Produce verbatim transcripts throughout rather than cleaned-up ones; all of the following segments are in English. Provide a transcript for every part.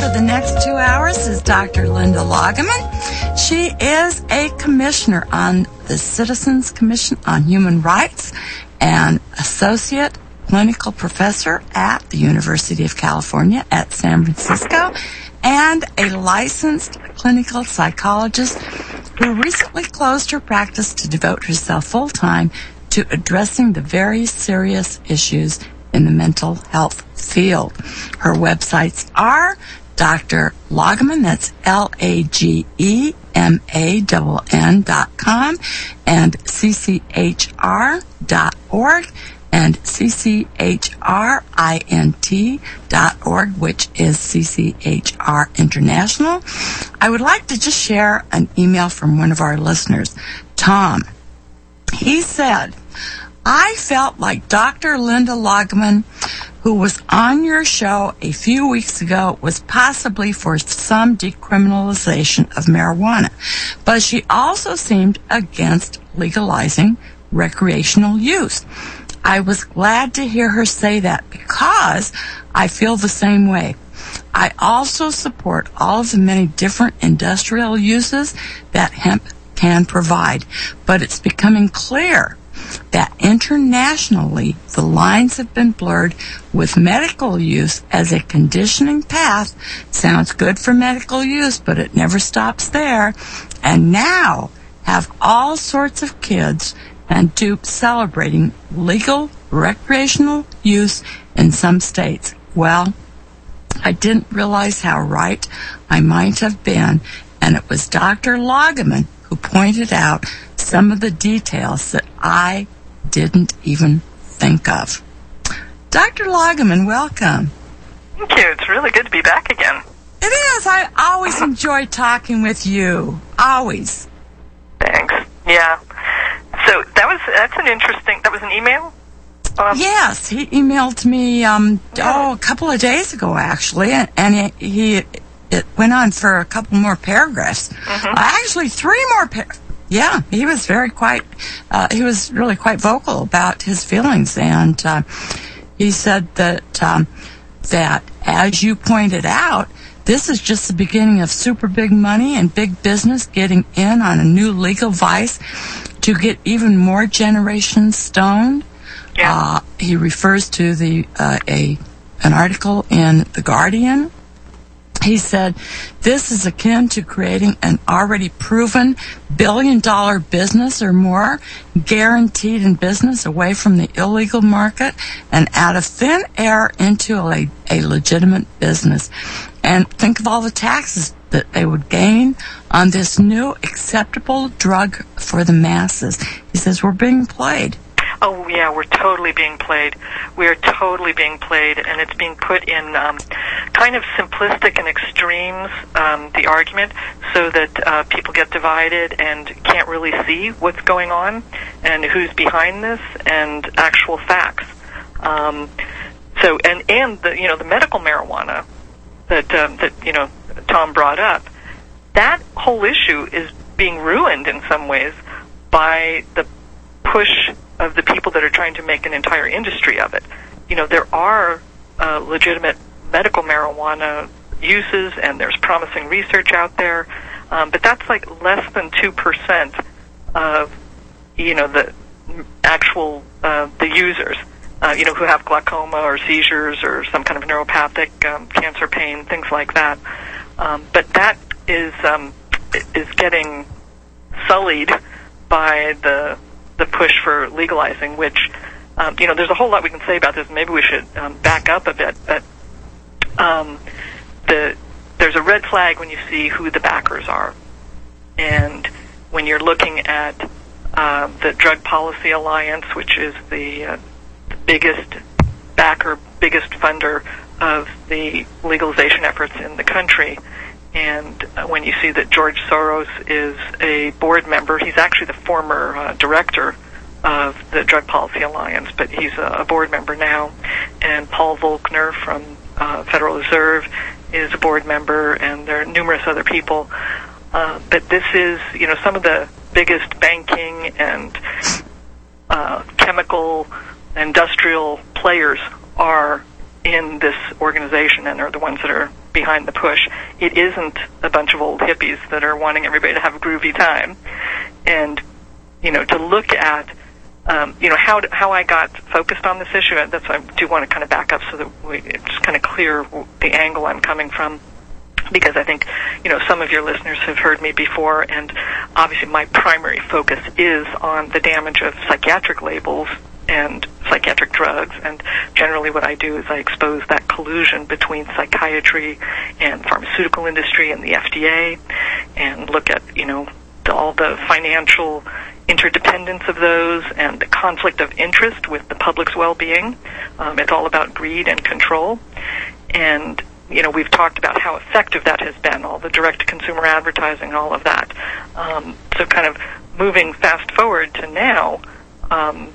for the next two hours is Doctor Linda Loggeman. She is a commissioner on the Citizens Commission on Human Rights and associate clinical professor at the University of California at San Francisco, and a licensed clinical psychologist who recently closed her practice to devote herself full-time to addressing the very serious issues in the mental health field. Her websites are Doctor Loggeman, that's L A G E M A N N dot com, and C C H R dot org, and C C H R I N T dot org, which is C C H R International. I would like to just share an email from one of our listeners, Tom. He said, I felt like Doctor Linda Loggeman, who was on your show a few weeks ago, was possibly for some decriminalization of marijuana, but she also seemed against legalizing recreational use. I was glad to hear her say that because I feel the same way. I also support all of the many different industrial uses that hemp can provide, but it's becoming clear that internationally the lines have been blurred, with medical use as a conditioning path. Sounds good for medical use, but it never stops there. And now have all sorts of kids and dupes celebrating legal recreational use in some states. Well, I didn't realize how right I might have been, and it was Doctor Loggeman who pointed out some of the details that I didn't even think of. Doctor Loggeman, welcome. Thank you. It's really good to be back again. It is. I always enjoy talking with you. Always. Thanks. Yeah. So that was that's an interesting. That was an email. Um, yes, he emailed me. Um, oh, a couple of days ago, actually, and, and he, he it went on for a couple more paragraphs. Mm-hmm. Uh, actually, three more paragraphs. Yeah, he was very quite, uh, he was really quite vocal about his feelings, and uh, he said that, um, that, as you pointed out, this is just the beginning of super big money and big business getting in on a new legal vice to get even more generations stoned. Yeah. Uh, he refers to the uh, a an article in The Guardian. He said, this is akin to creating an already proven billion-dollar business or more, guaranteed in business away from the illegal market and out of thin air into a, a legitimate business. And think of all the taxes that they would gain on this new acceptable drug for the masses. He says, we're being played. Oh, yeah, we're totally being played. We are totally being played, and it's being put in um, kind of simplistic and extremes, um, the argument, so that uh, people get divided and can't really see what's going on and who's behind this and actual facts. Um, so, and, and the, you know, the medical marijuana that, um, that, you know, Tom brought up, that whole issue is being ruined in some ways by the push of the people that are trying to make an entire industry of it. You know, there are uh, legitimate medical marijuana uses, and there's promising research out there, um, but that's like less than two percent of, you know, the actual, uh, the users, uh, you know, who have glaucoma or seizures or some kind of neuropathic um, cancer pain, things like that. Um, but that is, um, is getting sullied by the the push for legalizing, which, um, you know, there's a whole lot we can say about this. Maybe we should um, back up a bit, but um, the there's a red flag when you see who the backers are. And when you're looking at uh, the Drug Policy Alliance, which is the, uh, the biggest backer, biggest funder of the legalization efforts in the country, and uh, when you see that George Soros is a board member, he's actually the former uh, director of the Drug Policy Alliance, but he's a, a board member now. And Paul Volcker from uh, Federal Reserve is a board member, and there are numerous other people. Uh, but this is, you know, some of the biggest banking and uh, chemical, industrial players are in this organization, and are the ones that are behind the push. It isn't a bunch of old hippies that are wanting everybody to have a groovy time. And, you know, to look at, um, you know, how how I got focused on this issue, that's why I do want to kind of back up so that we, it's kind of clear the angle I'm coming from. Because I think, you know, some of your listeners have heard me before, and obviously my primary focus is on the damage of psychiatric labels and psychiatric drugs, and generally what I do is I expose that collusion between psychiatry and pharmaceutical industry and the F D A, and look at, you know, all the financial interdependence of those and the conflict of interest with the public's well-being. Um, it's all about greed and control. And you know, we've talked about how effective that has been, all the direct-to-consumer advertising, all of that. Um, so kind of moving fast forward to now, um,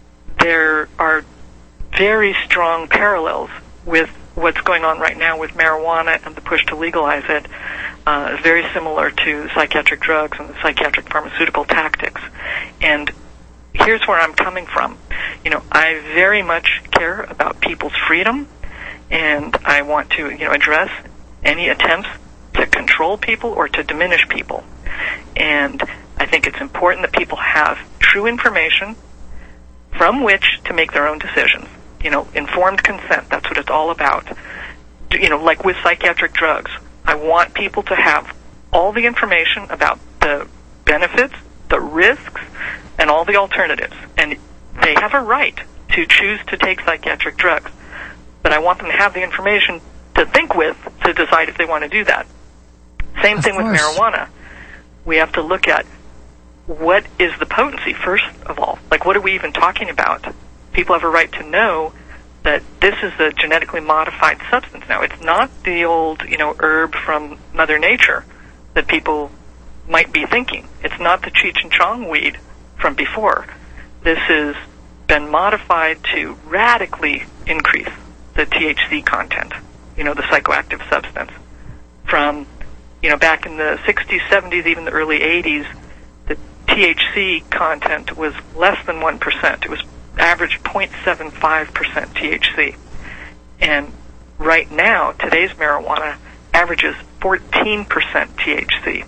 there are very strong parallels with what's going on right now with marijuana and the push to legalize it. Uh, very similar to psychiatric drugs and the psychiatric pharmaceutical tactics. And here's where I'm coming from. You know, I very much care about people's freedom, and I want to, you know, address any attempts to control people or to diminish people. And I think it's important that people have true information from which to make their own decisions. You know, informed consent, that's what it's all about. You know, like with psychiatric drugs, I want people to have all the information about the benefits, the risks, and all the alternatives. And they have a right to choose to take psychiatric drugs. But I want them to have the information to think with to decide if they want to do that. Same thing with marijuana. We have to look at what is the potency, first of all. Like, what are we even talking about? People have a right to know that this is a genetically modified substance now. It's not the old, you know, herb from Mother Nature that people might be thinking. It's not the Cheech and Chong weed from before. This has been modified to radically increase the T H C content, you know, the psychoactive substance. From, you know, back in the sixties, seventies, even the early eighties, the T H C content was less than one percent. It was average zero point seven five percent T H C. And right now, today's marijuana averages fourteen percent T H C.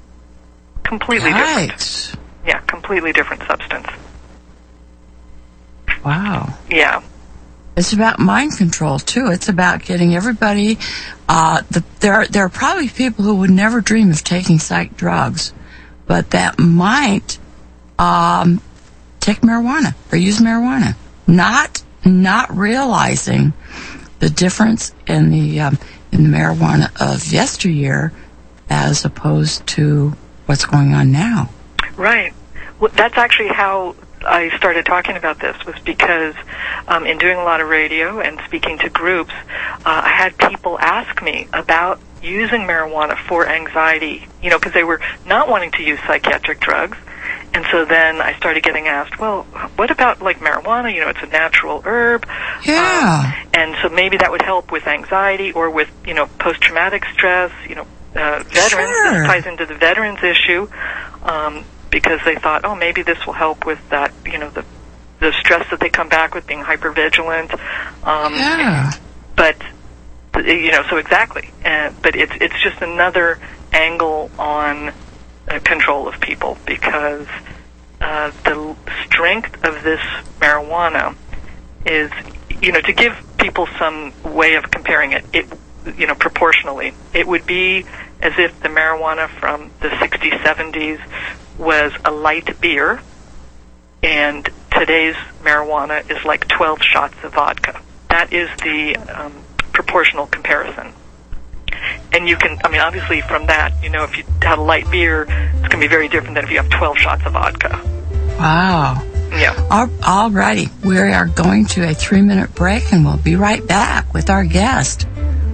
Completely right. different. Yeah, completely different substance. Wow. Yeah. It's about mind control, too. It's about getting everybody, uh, the, there, are, there are probably people who would never dream of taking psych drugs, but that might, um, take marijuana or use marijuana, not, not realizing the difference in the, um, in the marijuana of yesteryear as opposed to what's going on now. Right. Well, that's actually how I started talking about this, was because um, in doing a lot of radio and speaking to groups, uh, I had people ask me about using marijuana for anxiety, you know, because they were not wanting to use psychiatric drugs. And so then I started getting asked, well, what about, like, marijuana? You know, it's a natural herb. Yeah. Um, and so maybe that would help with anxiety or with, you know, post-traumatic stress, you know, uh, veterans. Sure. This ties into the veterans issue. Um, because they thought, oh, maybe this will help with that, you know, the the stress that they come back with, being hypervigilant. Um, yeah. But, you know, so exactly. Uh, but it's it's just another angle on uh, control of people, because uh, the strength of this marijuana is, you know, to give people some way of comparing it, it, you know, proportionally, it would be as if the marijuana from the sixties, seventies was a light beer, and today's marijuana is like twelve shots of vodka. That is the um, proportional comparison. And you can, I mean, obviously from that, you know, if you have a light beer, it's going to be very different than if you have twelve shots of vodka. Wow. Yeah. All, all righty. We are going to a three-minute break, and we'll be right back with our guest.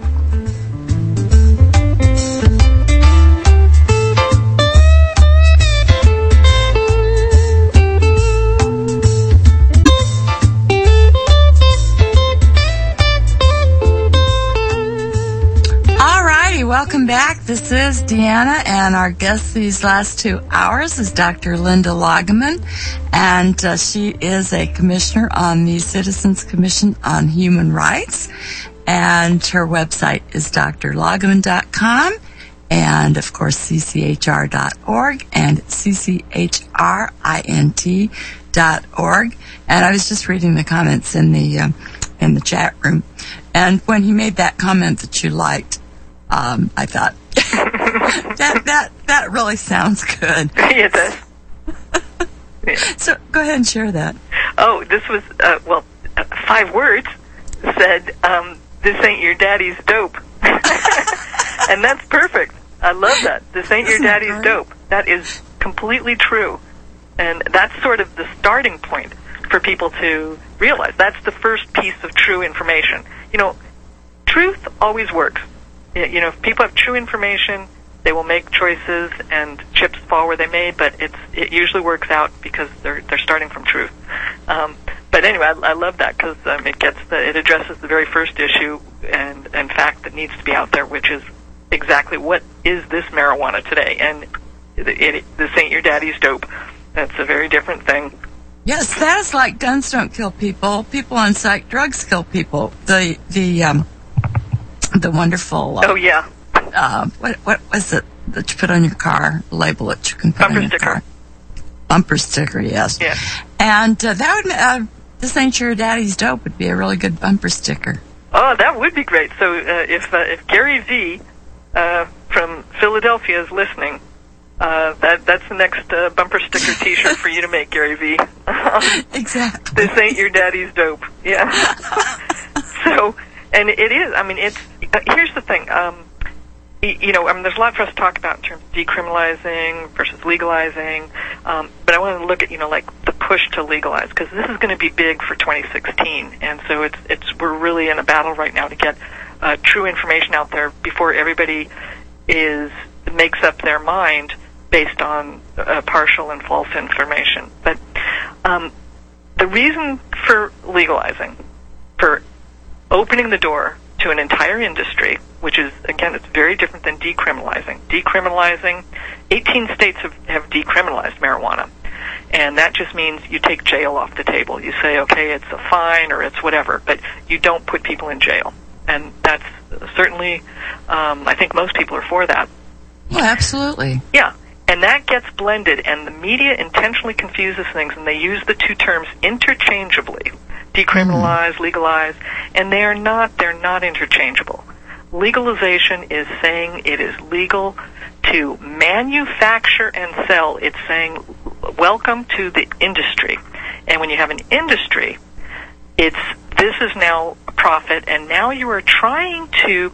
Welcome back. This is Deanna, and our guest these last two hours is Doctor Linda Loggeman, and uh, she is a commissioner on the Citizens Commission on Human Rights. And her website is d r lagaman dot com. And, of course, c c h r dot org and c c h r int dot org. And I was just reading the comments in the uh, in the chat room. And when he made that comment that you liked, um, I thought, that, that, that really sounds good. It does. Yeah. So go ahead and share that. Oh, this was, uh, well, uh, five words said, um, this ain't your daddy's dope. And that's perfect. I love that. This ain't your daddy's dope. That is completely true. And that's sort of the starting point for people to realize. That's the first piece of true information. You know, truth always works. You know, if people have true information, they will make choices and chips fall where they may, but it's, it usually works out because they're, they're starting from truth. Um, but anyway, I, I love that because um, it gets the, it addresses the very first issue and, and fact that needs to be out there, which is exactly what is this marijuana today. And it, it, this ain't your daddy's dope. That's a very different thing. Yes, that is like guns don't kill people. People on psych drugs kill people. The the um the wonderful. Uh, oh yeah. Uh, what what was it that you put on your car? Label it. You can put Bumper on your sticker. car. Bumper sticker. Yes. Yeah. And uh, that would uh, this ain't your daddy's dope would be a really good bumper sticker. Oh, that would be great. So uh, if uh, if Gary V uh, from Philadelphia is listening. Uh, that that's the next uh, bumper sticker T-shirt for you to make, Gary V. Exactly. This ain't your daddy's dope. Yeah. So, and it is. I mean, it's. Uh, here's the thing. Um, y- you know, I mean, there's a lot for us to talk about in terms of decriminalizing versus legalizing. Um, but I want to look at, you know, like the push to legalize because this is going to be big for twenty sixteen, and so it's it's we're really in a battle right now to get uh, true information out there before everybody is makes up their mind based on uh, partial and false information. But um, the reason for legalizing, for opening the door to an entire industry, which is, again, it's very different than decriminalizing. Decriminalizing, eighteen states have, have decriminalized marijuana. And that just means you take jail off the table. You say, okay, it's a fine or it's whatever, but you don't put people in jail. And that's certainly, um, I think most people are for that. Oh, absolutely. Yeah. And that gets blended, and the media intentionally confuses things, and they use the two terms interchangeably, decriminalize, mm. legalize, and they are not, they're not interchangeable. Legalization is saying it is legal to manufacture and sell. It's saying, welcome to the industry. And when you have an industry, it's, this is now a profit, and now you are trying to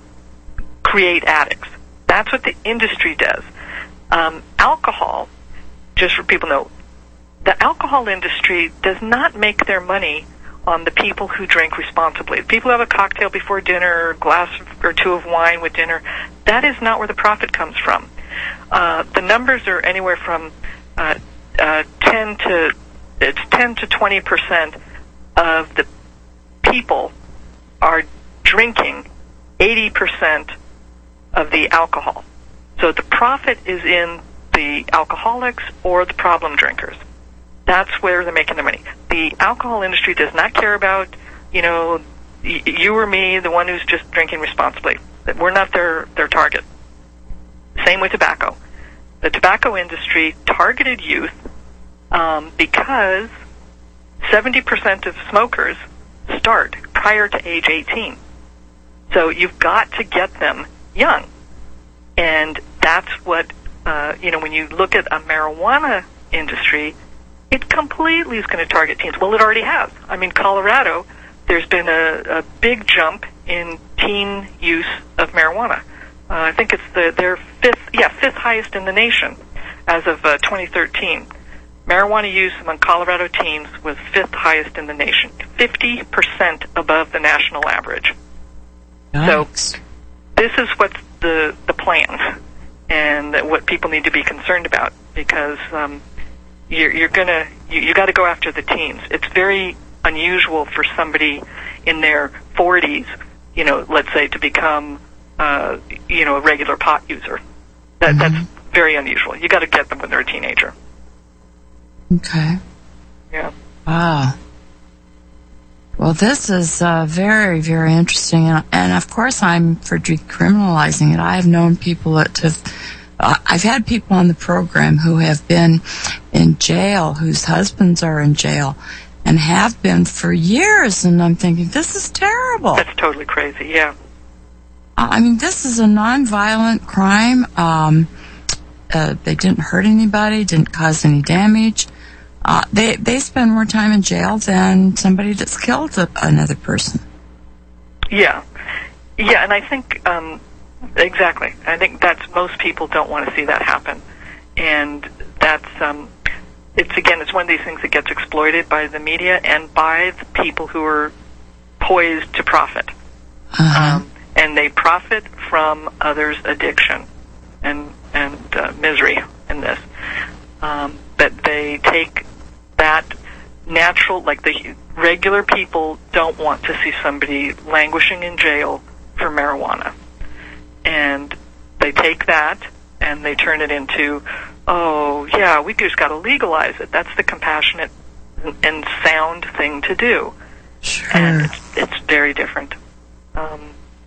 create addicts. That's what the industry does. Um, alcohol, just for people to know, the alcohol industry does not make their money on the people who drink responsibly. People who have a cocktail before dinner, or a glass or two of wine with dinner, that is not where the profit comes from. Uh, the numbers are anywhere from uh, uh, ten to it's ten to twenty percent of the people are drinking eighty percent of the alcohol. So the profit is in the alcoholics or the problem drinkers. That's where they're making their money. The alcohol industry does not care about, you know, y- you or me, the one who's just drinking responsibly. We're not their, their target. Same with tobacco. The tobacco industry targeted youth um, because seventy percent of smokers start prior to age eighteen. So you've got to get them young. And that's what, uh, you know, when you look at a marijuana industry, it completely is going to target teens. Well, it already has. I mean, Colorado, there's been a, a big jump in teen use of marijuana. Uh, I think it's the their fifth, yeah, fifth highest in the nation as of uh, twenty thirteen. Marijuana use among Colorado teens was fifth highest in the nation, fifty percent above the national average. Nice. So this is what's the the plan, and what people need to be concerned about, because um, you're, you're gonna you, you got to go after the teens. It's very unusual for somebody in their forties, you know, let's say, to become uh, you know a regular pot user. That mm-hmm. That's very unusual. You got to get them when they're a teenager. Okay. Yeah. Wow. Well, this is uh, very, very interesting, and, and of course I'm for decriminalizing it. I have known people that have, uh, I've had people on the program who have been in jail, whose husbands are in jail, and have been for years, and I'm thinking, this is terrible. That's totally crazy, yeah. I mean, this is a nonviolent crime. Um, uh, they didn't hurt anybody, didn't cause any damage. Uh, they they spend more time in jail than somebody that's killed a, another person. Yeah, yeah, and I think um, exactly. I think that's most people don't want to see that happen, and that's um, it's again it's one of these things that gets exploited by the media and by the people who are poised to profit, uh-huh. um, and they profit from others' addiction and and uh, misery in this. Um, but they take that natural, like the regular people don't want to see somebody languishing in jail for marijuana. And they take that and they turn it into, oh, yeah, we just got to legalize it. That's the compassionate and sound thing to do. Sure. And it's, it's very different. Um,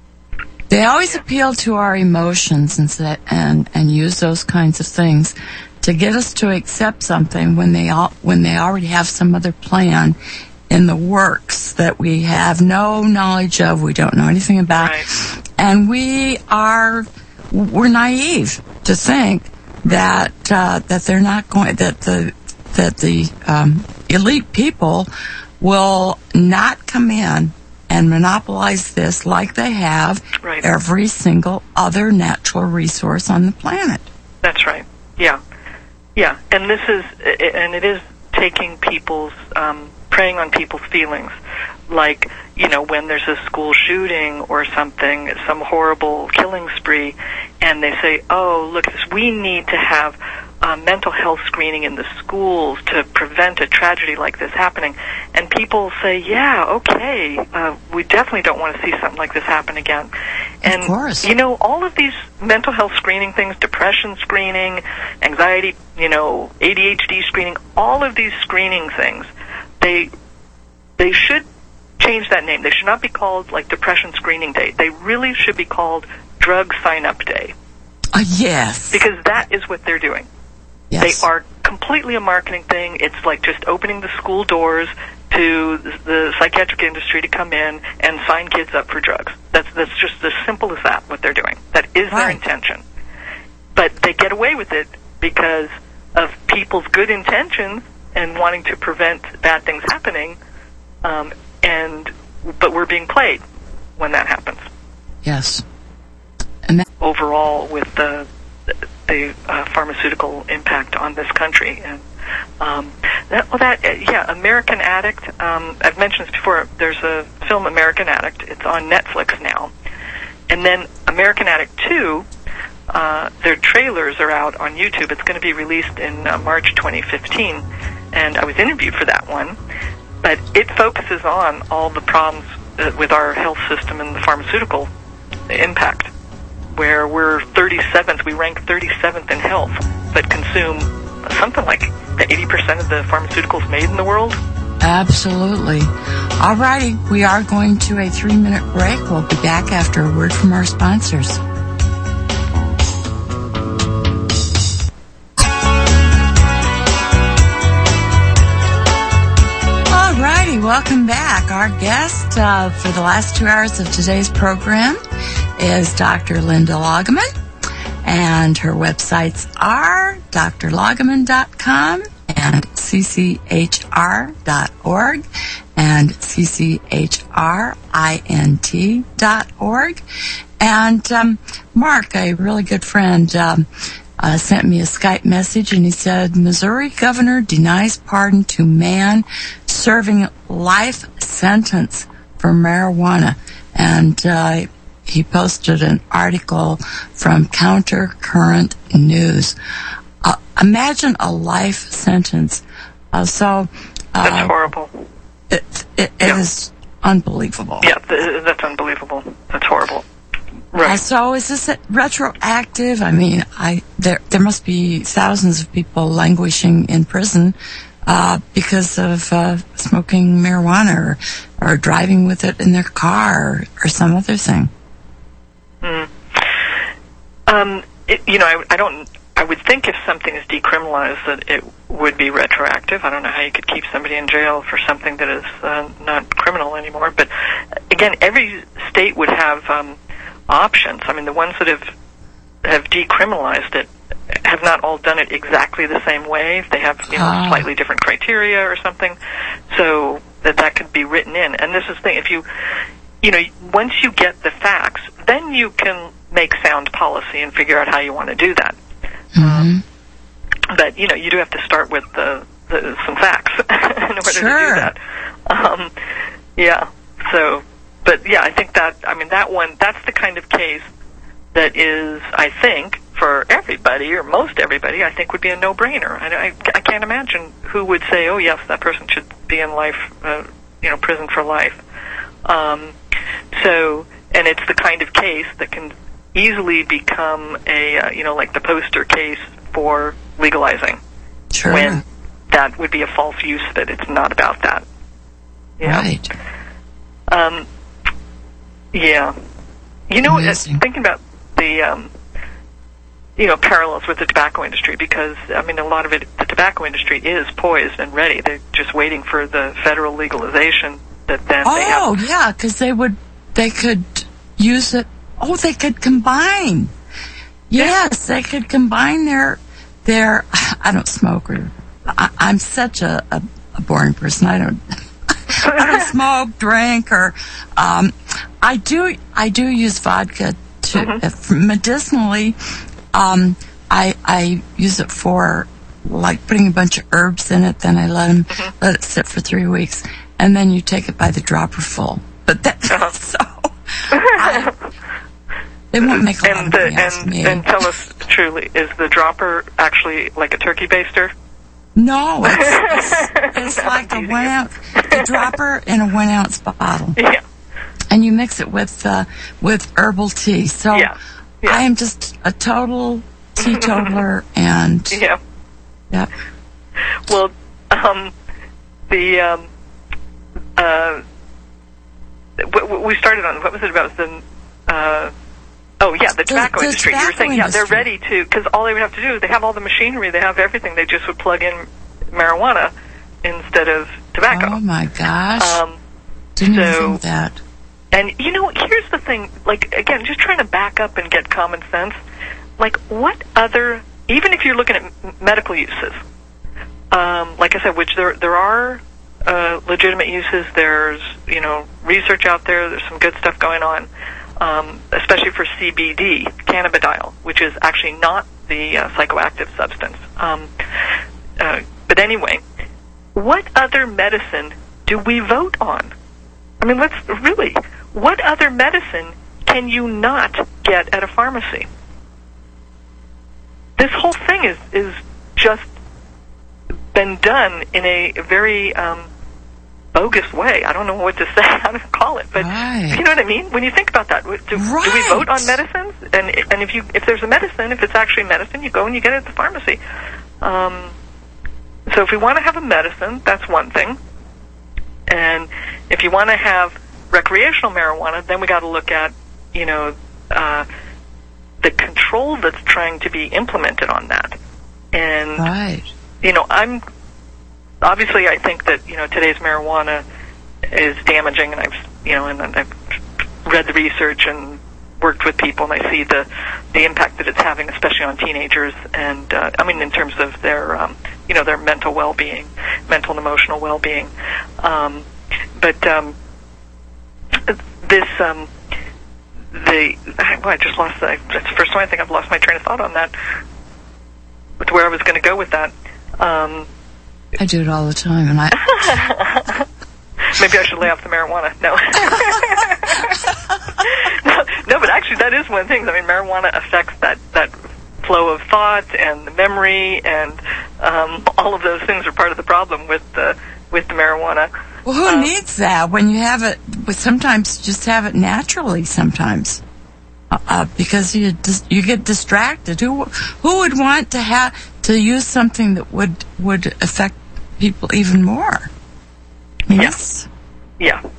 they always yeah. appeal to our emotions and, say, and and use those kinds of things to get us to accept something when they all, when they already have some other plan in the works that we have no knowledge of, we don't know anything about, right. and we are we're naive to think that uh, that they're not going that the that the um, elite people will not come in and monopolize this like they have right. every single other natural resource on the planet. That's right. Yeah. Yeah, and this is, and it is taking people's, um, preying on people's feelings. Like, you know, when there's a school shooting or something, some horrible killing spree, and they say, oh, look, we need to have uh, mental health screening in the schools to prevent a tragedy like this happening. And people say, yeah, okay, uh, we definitely don't want to see something like this happen again. And, of course. you know, all of these mental health screening things, depression screening, anxiety, you know, A D H D screening, all of these screening things, they they should change that name. They should not be called, like, Depression Screening Day. They really should be called Drug Sign-Up Day. Uh, yes. Because that is what they're doing. Yes. They are completely a marketing thing. It's like just opening the school doors to the psychiatric industry to come in and sign kids up for drugs. That's that's just as simple as that, what they're doing. That is right. their intention. But they get away with it because of people's good intentions and wanting to prevent bad things happening, um, and but we're being played when that happens. Yes. And that- overall with the the uh, pharmaceutical impact on this country. And um, that, well, that uh, yeah, American Addict. Um, I've mentioned this before. There's a film, American Addict. It's on Netflix now. And then American Addict two, uh, their trailers are out on YouTube. It's going to be released in uh, March twenty fifteen. And I was interviewed for that one. But it focuses on all the problems uh, with our health system and the pharmaceutical impact, where we're thirty-seventh, we rank thirty-seventh in health, but consume something like eighty percent of the pharmaceuticals made in the world. Absolutely. All righty, we are going to a three-minute break. We'll be back after a word from our sponsors. All righty, welcome back. Our guest uh, for the last two hours of today's program is Doctor Linda Loggeman, and her websites are d r loggeman dot com and c c h r dot org and c c h r int dot org. And um, Mark, a really good friend, um, uh, sent me a Skype message, and he said, Missouri governor denies pardon to man serving life sentence for marijuana. And uh, he posted an article from Counter Current News. Uh, imagine a life sentence. Uh, so uh, That's horrible. It, it, it yeah. is unbelievable. Yeah, th- that's unbelievable. That's horrible. Right. Uh, so is this retroactive? I mean, I there there must be thousands of people languishing in prison uh, because of uh, smoking marijuana or, or driving with it in their car or, or some other thing. Mm. Um, it, you know, I, I don't. I would think if something is decriminalized that it would be retroactive. I don't know how you could keep somebody in jail for something that is uh, not criminal anymore. But again, every state would have um, options. I mean, the ones that have have decriminalized it have not all done it exactly the same way. They have, you know, ah. slightly different criteria or something. So that that could be written in. And this is the thing: if you, you know, once you get the facts, then you can make sound policy and figure out how you want to do that. Mm-hmm. Um, but, you know, you do have to start with the, the, some facts in order sure. to do that. Um, yeah, so, but yeah, I think that, I mean, that one, that's the kind of case that is, I think, for everybody, or most everybody, I think would be a no-brainer. I, I, I can't imagine who would say, oh, yes, that person should be in life, uh, you know, prison for life. Um, so, and it's the kind of case that can easily become a, uh, you know, like the poster case for legalizing. Sure. When that would be a false use of it. It's not about that. Yeah. Right. Um, yeah. You know, uh, Amazing. thinking about the, um, you know, parallels with the tobacco industry, because, I mean, a lot of it, the tobacco industry is poised and ready. They're just waiting for the federal legalization that then oh, they have. Oh, yeah, because they would, they could use it. Oh, they could combine. Yes, they could combine their, their, I don't smoke, or I, I'm such a, a, a boring person. I don't, I don't smoke, drink, or, um, I do, I do use vodka to, Mm-hmm. if medicinally, um, I, I use it for, like, putting a bunch of herbs in it, then I let them, Mm-hmm. let it sit for three weeks, and then you take it by the dropper full. But that, Uh-huh. so, I, They won't make a lot and of the, money off and, me. and tell us truly, is the dropper actually like a turkey baster? No, it's, it's, it's like a one ounce, a dropper in a one ounce bottle. Yeah. And you mix it with, uh, with herbal tea. So Yeah. Yeah. I am just a total teetotaler and, Yeah. yep. Well, um, the, um, uh, w- w- we started on, what was it about? The, uh, oh, yeah, the tobacco the, the industry. Tobacco you were saying, industry. yeah, they're ready to, because all they would have to do, they have all the machinery, they have everything, they just would plug in marijuana instead of tobacco. Oh my gosh. Um, Didn't even so- think of that. And, you know, here's the thing, like, again, just trying to back up and get common sense. Like, what other, even if you're looking at m- medical uses, um, like I said, which there there are uh, legitimate uses, there's, you know, research out there, there's some good stuff going on, um, especially for C B D, cannabidiol, which is actually not the uh, psychoactive substance. Um, uh, but anyway, what other medicine do we vote on? I mean, let's really, what other medicine can you not get at a pharmacy? This whole thing is, is just been done in a very um, bogus way. I don't know what to say, how to call it, but Right. you know what I mean? When you think about that, do, do we Right. vote on medicines? And and if you if there's a medicine, if it's actually medicine, you go and you get it at the pharmacy. Um, so if we want to have a medicine, that's one thing. And if you want to have recreational marijuana, then we got to look at, you know, uh, the control that's trying to be implemented on that. And, Right. you know, I'm, obviously I think that, you know, today's marijuana is damaging, and I've, you know, and I've read the research and worked with people, and I see the, the impact that it's having, especially on teenagers, and, uh, I mean, in terms of their, um, you know, their mental well-being, mental and emotional well-being. Um, but, um, this, um, the, well, I just lost, the, that's the first time I think I've lost my train of thought on that, with where I was going to go with that. Um, I do it all the time, and I... Maybe I should lay off the marijuana. No. no. No, but actually that is one of the things. I mean, marijuana affects that, that flow of thought and the memory, and um, all of those things are part of the problem with the, with the marijuana. Well, who Um, needs that when you have it? But sometimes just have it naturally. Sometimes, uh, uh, because you dis- you get distracted. Who who would want to have to use something that would would affect people even more. Yes. Yeah. yeah.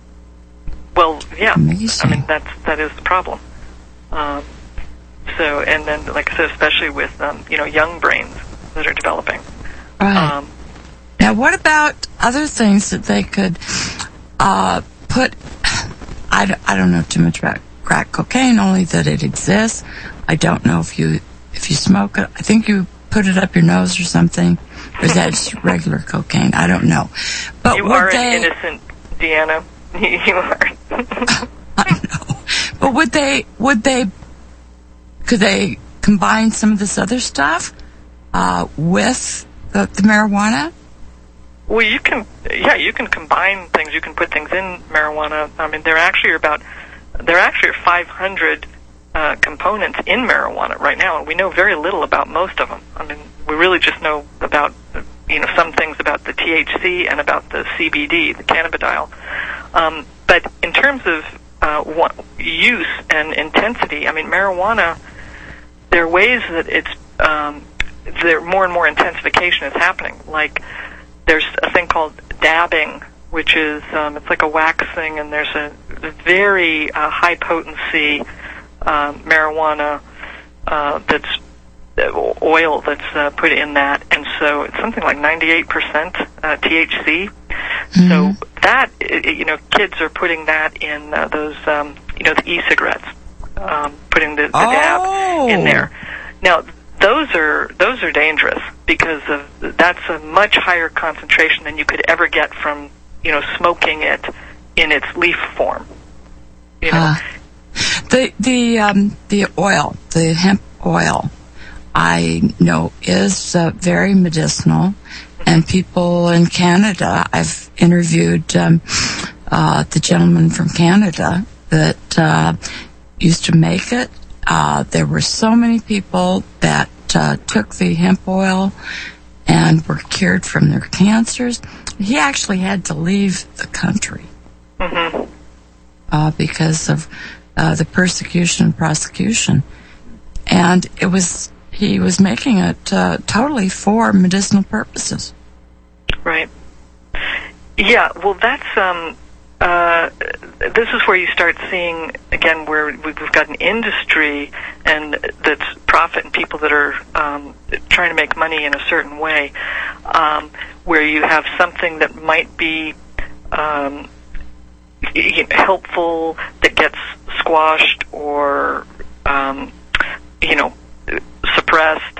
Well, yeah. Amazing. I mean, that's that is the problem. Um, so, and then, like I said, especially with um, you know young brains that are developing. Right. Um, now, what about other things that they could uh, put? I, d- I don't know too much about crack cocaine, only that it exists. I don't know if you if you smoke it. I think you put it up your nose or something. Or is that just regular cocaine? I don't know. But you would are they, an innocent, Deanna. You are. I know. But would they? Would they? Could they combine some of this other stuff uh, with the, the marijuana? Well, you can. Yeah, you can combine things. You can put things in marijuana. I mean, there actually are about there actually are five hundred uh, components in marijuana right now, and we know very little about most of them. I mean, we really just know about you know some things about the T H C and about the C B D, the cannabidiol. Um, but in terms of uh, what, use and intensity, I mean, marijuana. There are ways that it's um, there more and more intensification is happening. Like there's a thing called dabbing, which is um, it's like a waxing, and there's a very uh, high potency um, marijuana uh, that's uh, oil that's uh, put in that, and so it's something like ninety-eight percent uh, T H C. Mm-hmm. So that you know, kids are putting that in uh, those um, you know the e-cigarettes. Um, putting the, the oh. dab in there. Now, those are those are dangerous because of that's a much higher concentration than you could ever get from you know smoking it in its leaf form. You know, uh, the the um, the oil, the hemp oil, I know is uh, very medicinal, mm-hmm. and people in Canada. I've interviewed um, uh, the gentleman from Canada that. Uh, used to make it. Uh, there were so many people that uh, took the hemp oil and were cured from their cancers. He actually had to leave the country mm-hmm. uh, because of uh, the persecution and prosecution. And it was he was making it uh, totally for medicinal purposes. Right. Yeah, well, that's... Um Uh, this is where you start seeing, again, where we've got an industry and that's profit and people that are um, trying to make money in a certain way, um, where you have something that might be um, helpful that gets squashed or, um, you know, suppressed.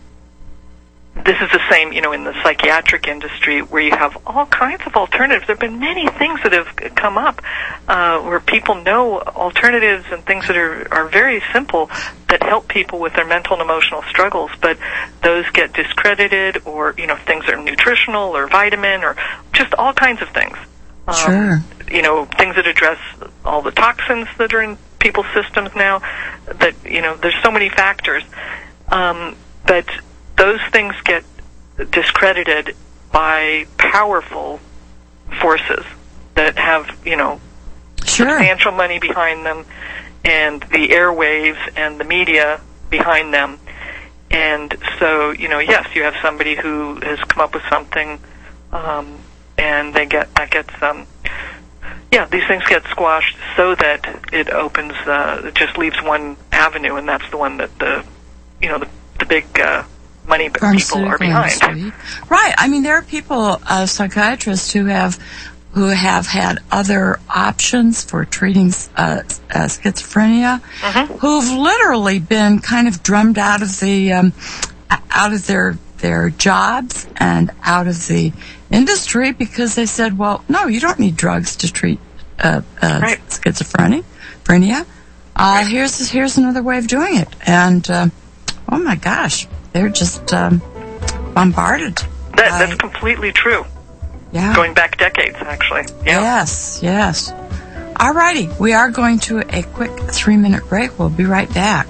This is the same, you know, in the psychiatric industry where you have all kinds of alternatives. There have been many things that have come up uh, where people know alternatives and things that are, are very simple that help people with their mental and emotional struggles, but those get discredited or, you know, things are nutritional or vitamin or just all kinds of things. Um, sure. You know, things that address all the toxins that are in people's systems now, that, you know, there's so many factors. Um, but... Those things get discredited by powerful forces that have, you know, sure. substantial money behind them and the airwaves and the media behind them. And so, you know, yes, you have somebody who has come up with something um, and they get, that gets, um, yeah, these things get squashed so that it opens, uh, it just leaves one avenue, and that's the one that the, you know, the, the big... Uh, money but people are behind. Industry. Right. I mean, there are people, uh, psychiatrists who have who have had other options for treating uh, uh, schizophrenia, mm-hmm. who've literally been kind of drummed out of the um, out of their their jobs and out of the industry because they said, "Well, no, you don't need drugs to treat uh, uh, right. schizophrenia. Schizophrenia. Uh, right. Here's here's another way of doing it." And uh, oh my gosh. They're just um, bombarded. That, that's completely true. Yeah. Going back decades, actually. Yeah. Yes, yes. All righty. We are going to a quick three-minute break. We'll be right back.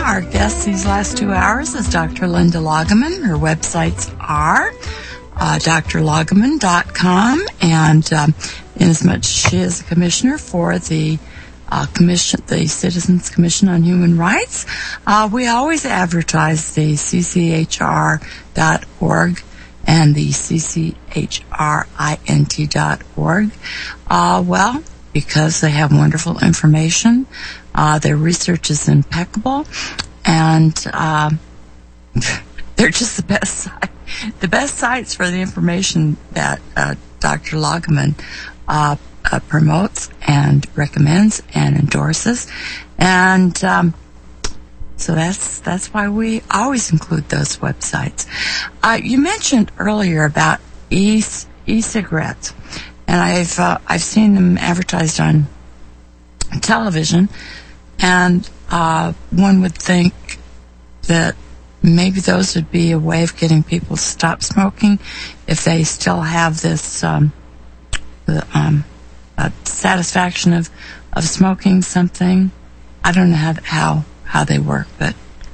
Our guest these last two hours is Doctor Linda Loggeman. Her websites are uh, d r loggeman dot com, and um, inasmuch as she is a commissioner for the uh, commission, the Citizens Commission on Human Rights, uh, we always advertise the c c h r dot org and the c c h r int dot org. Uh, well, because they have wonderful information. Uh, their research is impeccable, and uh, they're just the best site, the best sites for the information that uh, Doctor Loggeman uh, uh, promotes and recommends and endorses, and um, so that's that's why we always include those websites. Uh, you mentioned earlier about e e-cigarettes. And I've uh, I've seen them advertised on television, and uh, one would think that maybe those would be a way of getting people to stop smoking if they still have this um, the, um, uh, satisfaction of, of smoking something. I don't know how how how they work, but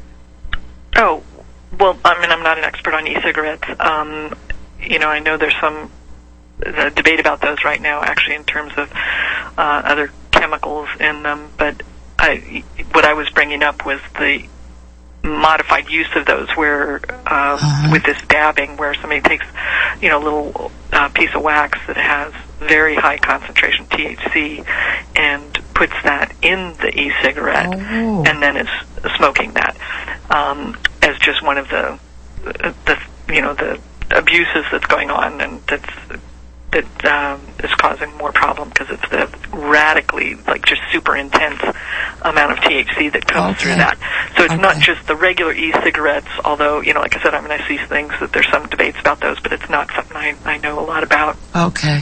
oh well, I mean, I'm not an expert on e-cigarettes. Um, you know, I know there's some. The debate about those right now, actually, in terms of uh, other chemicals in them. But I, what I was bringing up was the modified use of those, where uh, uh-huh. with this dabbing, where somebody takes, you know, a little uh, piece of wax that has very high concentration T H C and puts that in the e-cigarette, oh. and then is smoking that um, as just one of the, the, you know, the abuses that's going on, and that's. that um, is causing more problem because it's the radically, like, just super intense amount of T H C that comes okay. through that. So it's okay. not just the regular e-cigarettes, although, you know, like I said, I mean, I see things that there's some debates about those, but it's not something I, I know a lot about. Okay.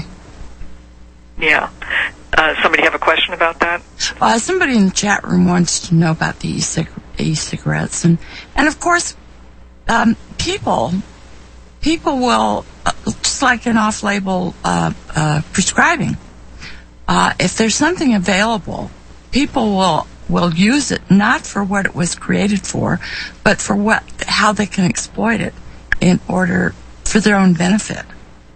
Yeah. Uh, somebody have a question about that? Uh, somebody in the chat room wants to know about the e-cig- e-cigarettes. And, and of course, um, people... People will, uh, just like in off-label uh, uh, prescribing, uh, if there's something available, people will will use it not for what it was created for, but for what how they can exploit it in order for their own benefit.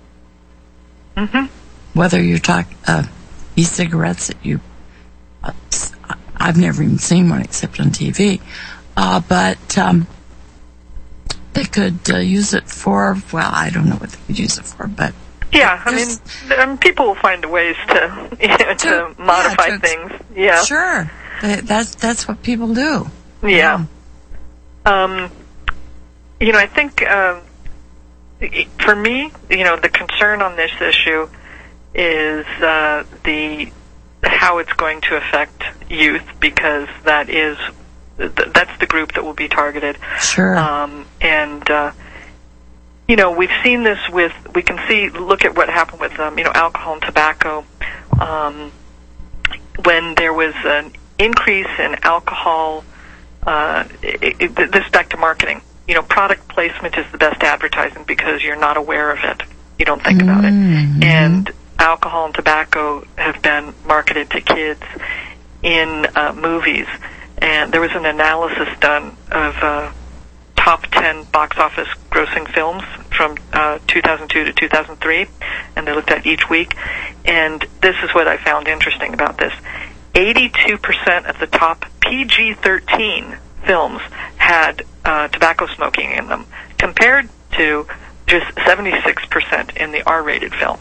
Mm-hmm. Whether you're talking uh, e-cigarettes that you, uh, I've never even seen one except on T V, uh, but. Um, They could uh, use it for, well, I don't know what they could use it for, but... Yeah, I mean, um, people will find ways to, you know, to, to modify yeah, to, things. Yeah. Sure. They, that's, that's what people do. Yeah. yeah. Um, you know, I think, uh, for me, you know, the concern on this issue is uh, the how it's going to affect youth, because that is... that's the group that will be targeted. Sure. Um, and, uh, you know, we've seen this with, we can see, look at what happened with, um, you know, alcohol and tobacco. Um, when there was an increase in alcohol, uh, it, it, this is back to marketing. You know, product placement is the best advertising because you're not aware of it. You don't think mm-hmm. about it. And alcohol and tobacco have been marketed to kids in uh, movies. And there was an analysis done of uh, top ten box office grossing films from uh, two thousand two to two thousand three, and they looked at each week. And this is what I found interesting about this. eighty-two percent of the top P G thirteen films had uh, tobacco smoking in them, compared to just seventy-six percent in the R-rated films.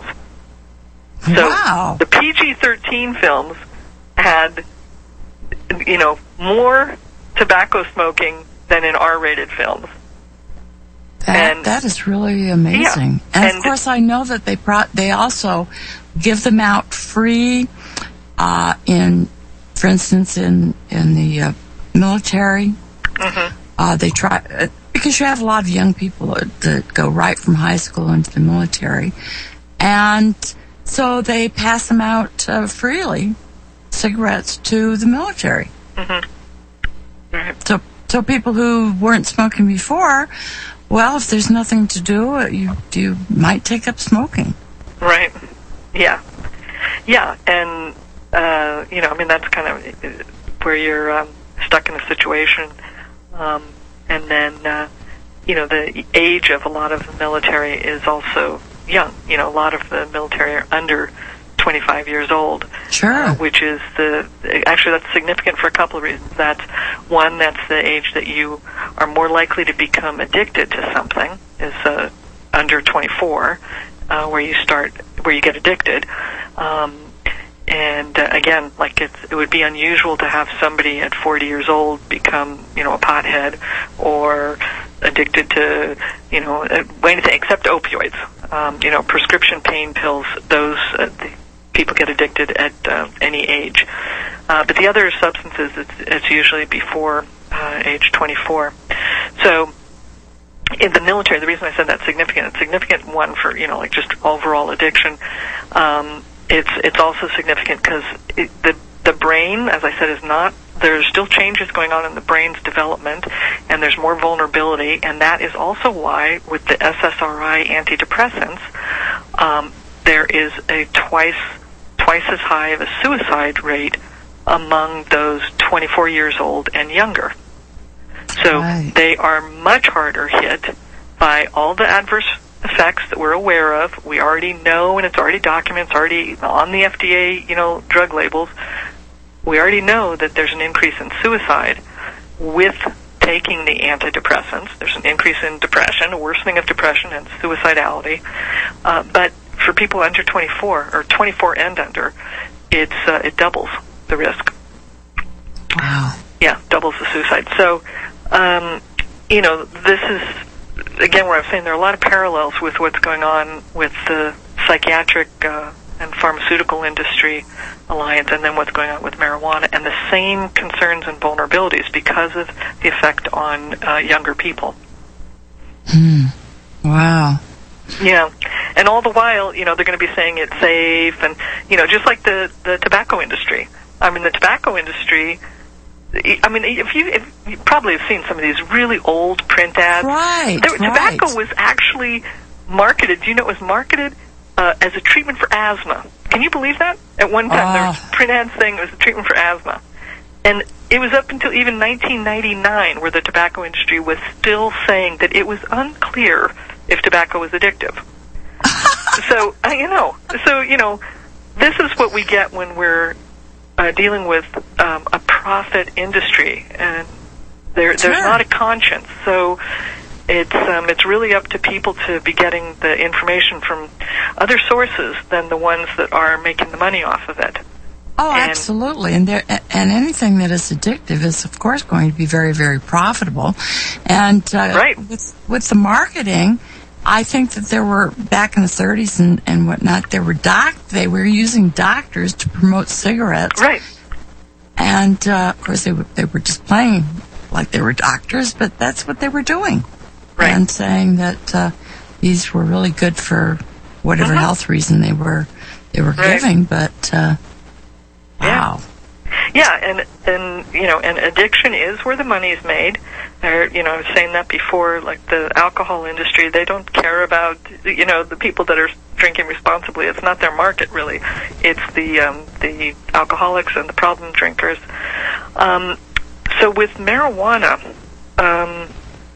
So wow. the P G thirteen films had... you know, more tobacco smoking than in R-rated films. That, and, that is really amazing. Yeah, and, and of course, I know that they brought, they also give them out free uh, in, for instance, in in the uh, military. Mm-hmm. Uh, they try uh, because you have a lot of young people that, that go right from high school into the military, and so they pass them out uh, freely. Cigarettes to the military. Mm-hmm. Right. So, so people who weren't smoking before, well, if there's nothing to do, you you might take up smoking. Right. Yeah. Yeah, and uh, you know, I mean, that's kind of where you're um, stuck in a situation Um, and then, uh, you know, the age of a lot of the military is also young. You know, a lot of the military are under twenty-five years old. Sure. Uh, which is the, actually that's significant for a couple of reasons. That's, one, that's the age that you are more likely to become addicted to something, is uh, under twenty-four, uh, where you start, where you get addicted. Um, and uh, again, like it's, it would be unusual to have somebody at forty years old become, you know, a pothead or addicted to, you know, anything except opioids. Um, you know, prescription pain pills, those, uh, the, people get addicted at uh, any age. Uh, but the other substances, it's, it's usually before uh, age twenty-four. So in the military, the reason I said that's significant, it's significant, one, for, you know, like just overall addiction. Um, it's it's also significant because the, the brain, as I said, is not, there's still changes going on in the brain's development, and there's more vulnerability, and that is also why with the S S R I antidepressants, um, there is a twice twice as high of a suicide rate among those twenty-four years old and younger. So right. They are much harder hit by all the adverse effects that we're aware of. We already know, and it's already documented, it's already on the F D A, you know, drug labels. We already know that there's an increase in suicide with taking the antidepressants. There's an increase in depression, a worsening of depression and suicidality. Uh, but for people under twenty-four, or twenty-four and under, it's uh, it doubles the risk. Wow. Yeah, doubles the suicide. So, um, you know, this is, again, where I'm saying there are a lot of parallels with what's going on with the psychiatric uh, and pharmaceutical industry alliance, and then what's going on with marijuana, and the same concerns and vulnerabilities because of the effect on uh, younger people. Hmm. Wow. Yeah, and all the while, you know, they're going to be saying it's safe, and, you know, just like the, the tobacco industry. I mean, the tobacco industry, I mean, if you, if you probably have seen some of these really old print ads. Right, there, right. Tobacco was actually marketed, do you know it was marketed uh, as a treatment for asthma? Can you believe that? At one time, uh. there was print ads saying it was a treatment for asthma. And it was up until even nineteen ninety-nine where the tobacco industry was still saying that it was unclear if tobacco was addictive. so, uh, you know, so, you know, this is what we get when we're uh, dealing with um, a profit industry, and there, sure. there's not a conscience. So it's um, it's really up to people to be getting the information from other sources than the ones that are making the money off of it. Oh, and absolutely. And there, and anything that is addictive is, of course, going to be very, very profitable. And uh, right. with, with the marketing, I think that there were, back in the thirties and, and whatnot, there were doc, they were using doctors to promote cigarettes. Right. And, uh, of course, they were, they were just playing like they were doctors, but that's what they were doing. Right. And saying that uh, these were really good for whatever uh-huh. health reason they were they were right. giving, but... Uh, Wow. Yeah, and, and, you know, and addiction is where the money is made. Or, you know, I was saying that before, like the alcohol industry, they don't care about, you know, the people that are drinking responsibly. It's not their market, really. It's the, um, the alcoholics and the problem drinkers. Um, so with marijuana, um,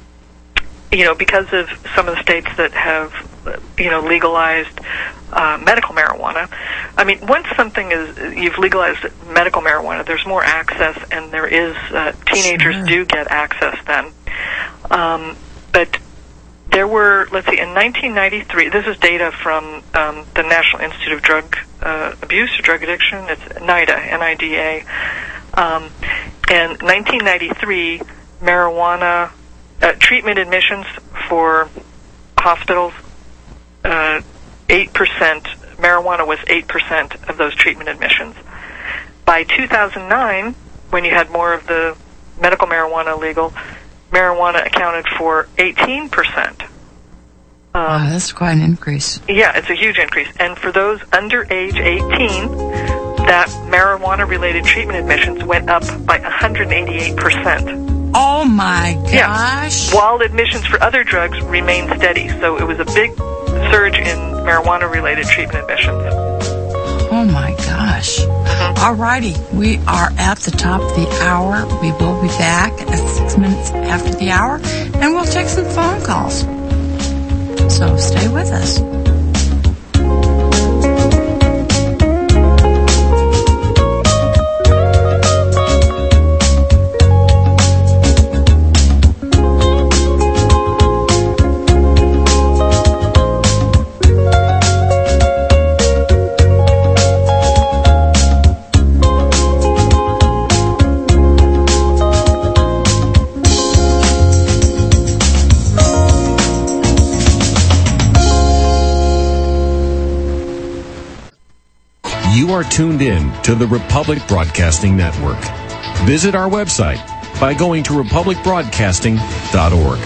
you know, because of some of the states that have, you know, legalized uh, medical marijuana. I mean, once something is, you've legalized medical marijuana, there's more access, and there is, uh, teenagers sure. do get access then. Um, but there were, let's see, in nineteen ninety-three, this is data from um, the National Institute of Drug uh, Abuse or Drug Addiction, it's NIDA, N I D A. Um, and nineteen ninety-three, marijuana, uh, treatment admissions for hospitals, uh, eight percent, marijuana was eight percent of those treatment admissions. By two thousand nine, when you had more of the medical marijuana legal, marijuana accounted for eighteen percent. Um, wow, that's quite an increase. Yeah, it's a huge increase. And for those under age eighteen, that marijuana-related treatment admissions went up by one hundred eighty-eight percent. Oh, my gosh. Yeah. While admissions for other drugs remained steady. So it was a big surge in marijuana-related treatment admissions. Oh, my gosh. Mm-hmm. Alrighty, we are at the top of the hour. We will be back at six minutes after the hour, and we'll take some phone calls. So stay with us. You are tuned in to the Republic Broadcasting Network. Visit our website by going to republic broadcasting dot org.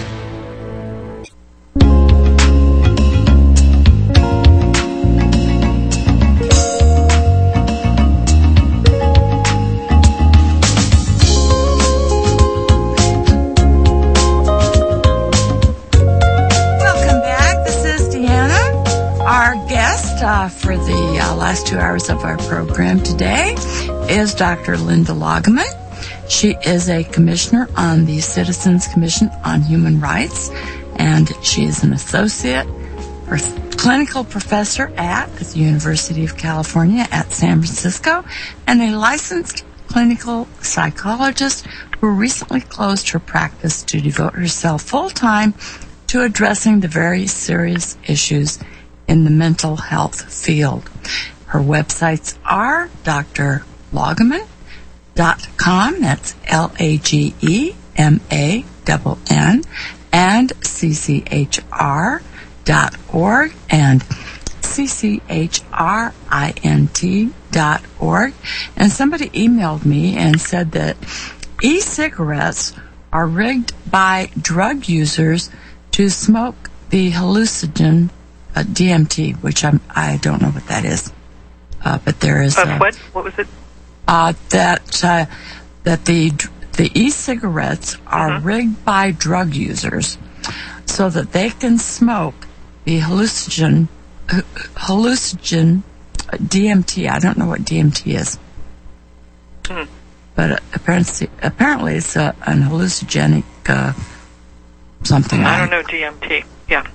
Uh, for the uh, last two hours of our program today is Doctor Linda Loggeman. She is a commissioner on the Citizens Commission on Human Rights, and she is an associate or clinical professor at the University of California at San Francisco and a licensed clinical psychologist who recently closed her practice to devote herself full-time to addressing the very serious issues in the mental health field. Her websites are d r loggeman dot com, that's L A G E M A N N, and C C H R dot org and C C H R I N T dot org. And somebody emailed me and said that e-cigarettes are rigged by drug users to smoke the hallucinogen Uh, D M T, which I'm, I don't know what that is, uh, but there is. Of uh, what? What was it? Uh, that uh, that the the e-cigarettes are mm-hmm. rigged by drug users so that they can smoke the hallucinogen uh, hallucinogen uh, D M T. I don't know what D M T is, mm. but uh, apparently apparently it's uh, an hallucinogenic uh, something. I don't know D M T. Yeah.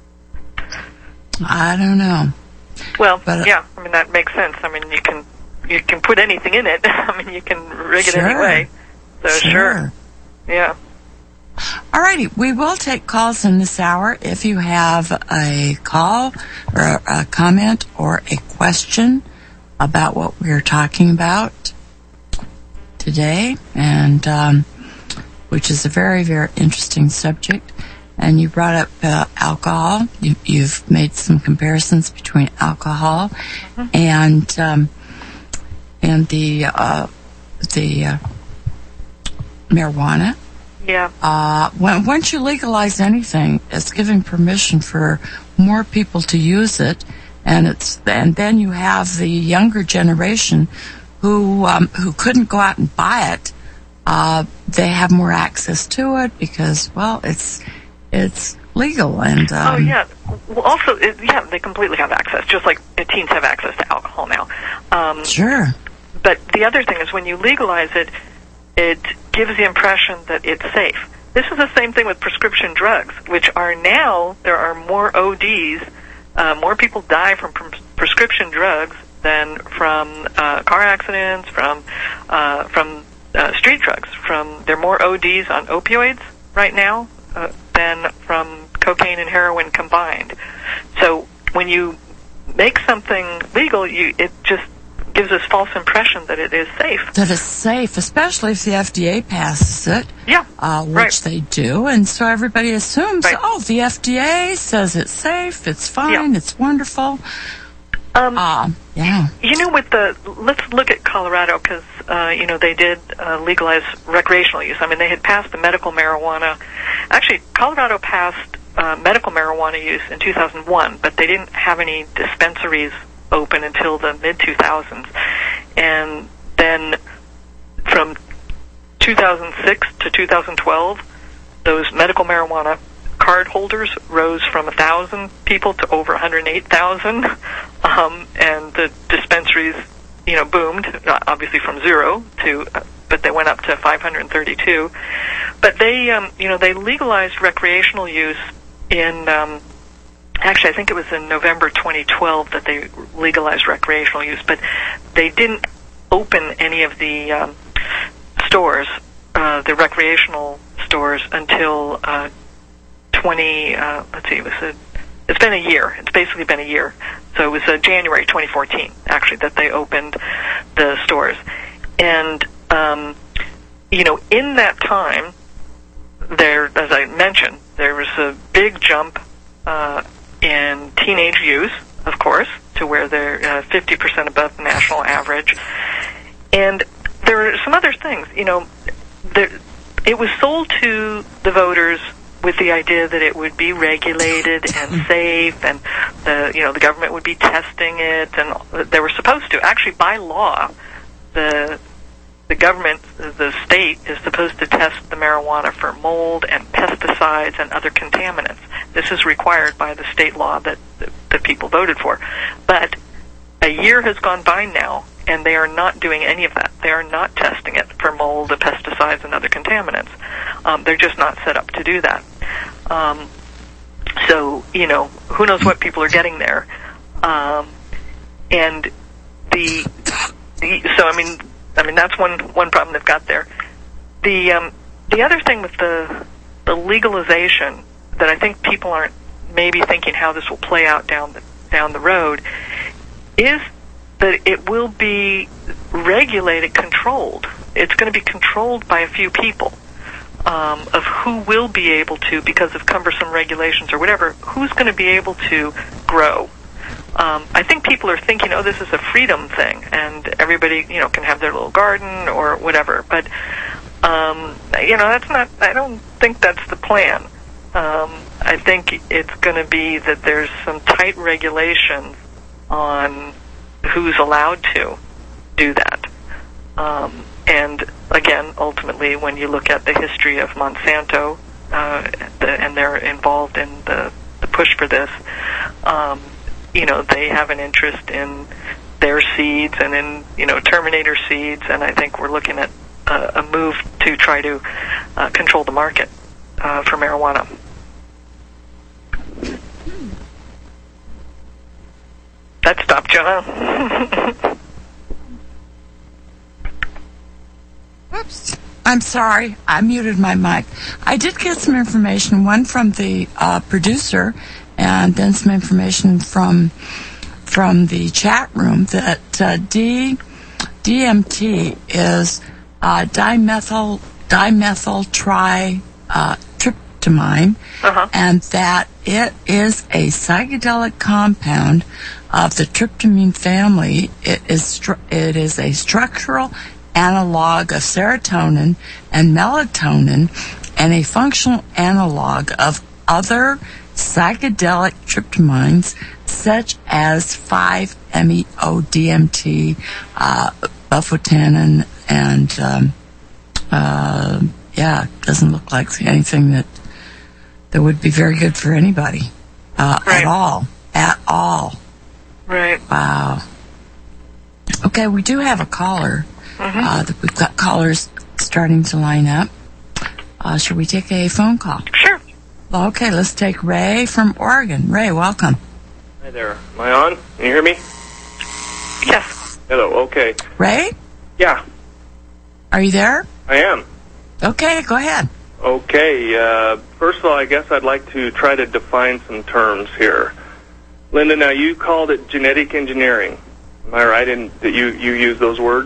I don't know. Well, but, uh, yeah, I mean, that makes sense. I mean, you can you can put anything in it. I mean, you can rig it sure. any way. So, sure. sure. Yeah. All righty. We will take calls in this hour. If you have a call or a comment or a question about what we're talking about today, and um, which is a very, very interesting subject. And you brought up uh, alcohol. You, you've made some comparisons between alcohol mm-hmm. and um, and the uh, the uh, marijuana. Yeah. Uh, when, once you legalize anything, it's giving permission for more people to use it, and it's and then you have the younger generation who um, who couldn't go out and buy it. Uh, they have more access to it because, well, it's It's legal, and um, oh yeah. Well, also, it, yeah, they completely have access, just like the teens have access to alcohol now. Um, sure. But the other thing is, when you legalize it, it gives the impression that it's safe. This is the same thing with prescription drugs, which are now there are more O Ds, uh, more people die from pre- prescription drugs than from uh, car accidents, from uh, from uh, street drugs. From there are more O Ds on opioids right now Uh, than from cocaine and heroin combined. So when you make something legal, you it just gives this false impression that it is safe. That it's safe, especially if the F D A passes it. Yeah, uh, which right. they do, and so everybody assumes, right. oh, the F D A says it's safe, it's fine, yeah. it's wonderful. Um, uh, yeah. You know, with the let's look at Colorado because uh, you know they did uh, legalize recreational use. I mean, they had passed the medical marijuana. Actually, Colorado passed uh, medical marijuana use in two thousand one, but they didn't have any dispensaries open until the mid two thousands. And then from two thousand six to two thousand twelve, those medical marijuana card holders rose from one thousand people to over one hundred eight thousand, um, and the dispensaries you know, boomed, obviously from zero to, uh, but they went up to five hundred thirty-two. But they, um, you know, they legalized recreational use in, um, actually, I think it was in November twenty twelve that they legalized recreational use, but they didn't open any of the um, stores, uh, the recreational stores, until uh, twenty. Uh, let's see, it was a, it's been a year. It's basically been a year. So it was uh, January twenty fourteen, actually, that they opened the stores, and um, you know, in that time, there, as I mentioned, there was a big jump uh, in teenage use, of course, to where they're uh, fifty percent above the national average. And there are some other things. You know, there, it was sold to the voters with the idea that it would be regulated and safe, and the you know the government would be testing it, and they were supposed to. Actually, by law, the the government, the state, is supposed to test the marijuana for mold and pesticides and other contaminants. This is required by the state law that that people voted for. But a year has gone by now, and they are not doing any of that. They are not testing it for mold, the pesticides, and other contaminants. Um, they're just not set up to do that. Um, so, you know, who knows what people are getting there. Um, and the, the, so, I mean, I mean, that's one, one problem they've got there. The, um, the other thing with the, the legalization that I think people aren't maybe thinking how this will play out down the, down the road is that it will be regulated, controlled. It's going to be controlled by a few people, um, of who will be able to, because of cumbersome regulations or whatever, who's going to be able to grow. Um, I think people are thinking, oh, this is a freedom thing, and everybody, you know, can have their little garden or whatever. But, um, you know, that's not, I don't think that's the plan. Um, I think it's going to be that there's some tight regulations on who's allowed to do that. Um, and again, ultimately, when you look at the history of Monsanto, uh, the, and they're involved in the, the push for this, um, you know, they have an interest in their seeds and in, you know, Terminator seeds, and I think we're looking at a, a move to try to uh, control the market uh, for marijuana. That stopped you, huh? Oops. I'm sorry. I muted my mic. I did get some information, one from the uh, producer, and then some information from from the chat room that uh, D, D M T is uh, dimethyl dimethyl tri uh, tryptamine, uh-huh. and that it is a psychedelic compound of the tryptamine family. It is stru- it is a structural analog of serotonin and melatonin, and a functional analog of other psychedelic tryptamines such as five meo D M T, uh, bufotenin, and um, uh, yeah, doesn't look like anything that that would be very good for anybody uh, right. at all, at all. Right. Wow. Okay, we do have a caller. Mm-hmm. Uh, that we've got callers starting to line up. Uh, should we take a phone call? Sure. Well, okay, let's take Ray from Oregon. Ray, welcome. Hi there. Am I on? Can you hear me? Yes. Hello, okay. Ray? Yeah. Are you there? I am. Okay, go ahead. Okay, uh, first of all, I guess I'd like to try to define some terms here. Linda, now you called it genetic engineering. Am I right in that you, you use those words?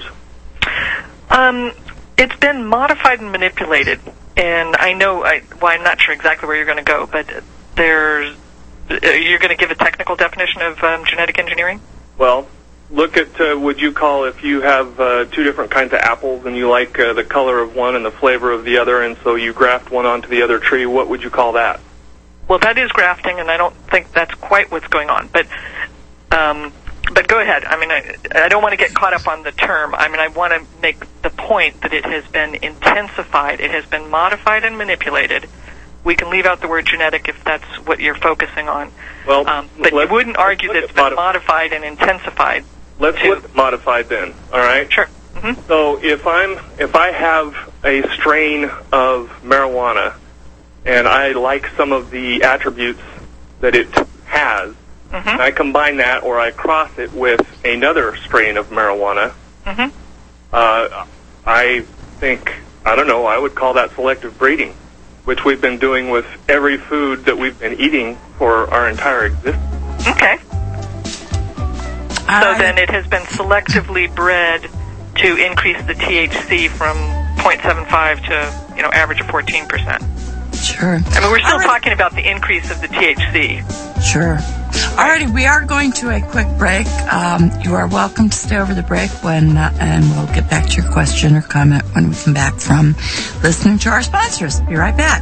Um, it's been modified and manipulated, and I know, I, well, I'm not sure exactly where you're going to go, but there's, uh, you're going to give a technical definition of um, genetic engineering? Well, look at, uh, would you call, if you have uh, two different kinds of apples and you like uh, the color of one and the flavor of the other, and so you graft one onto the other tree, what would you call that? Well, that is grafting, and I don't think that's quite what's going on, but... Um, But go ahead. I mean, I, I don't want to get caught up on the term. I mean, I want to make the point that it has been intensified. It has been modified and manipulated. We can leave out the word genetic if that's what you're focusing on. Well, um, but you wouldn't argue that it's been modif- modified and intensified let's to, look at modified then. All right. Sure. Mm-hmm. So if I'm if I have a strain of marijuana and I like some of the attributes that it has, mm-hmm. and I combine that or I cross it with another strain of marijuana, mm-hmm. uh, I think, I don't know, I would call that selective breeding, which we've been doing with every food that we've been eating for our entire existence. Okay. Uh, so then it has been selectively bred to increase the T H C from zero point seven five to, you know, average of fourteen percent. Sure. I mean, we're still Alrighty. talking about the increase of the T H C. Sure. Alrighty, we are going to a quick break. Um, you are welcome to stay over the break when, uh, and we'll get back to your question or comment when we come back from listening to our sponsors. Be right back.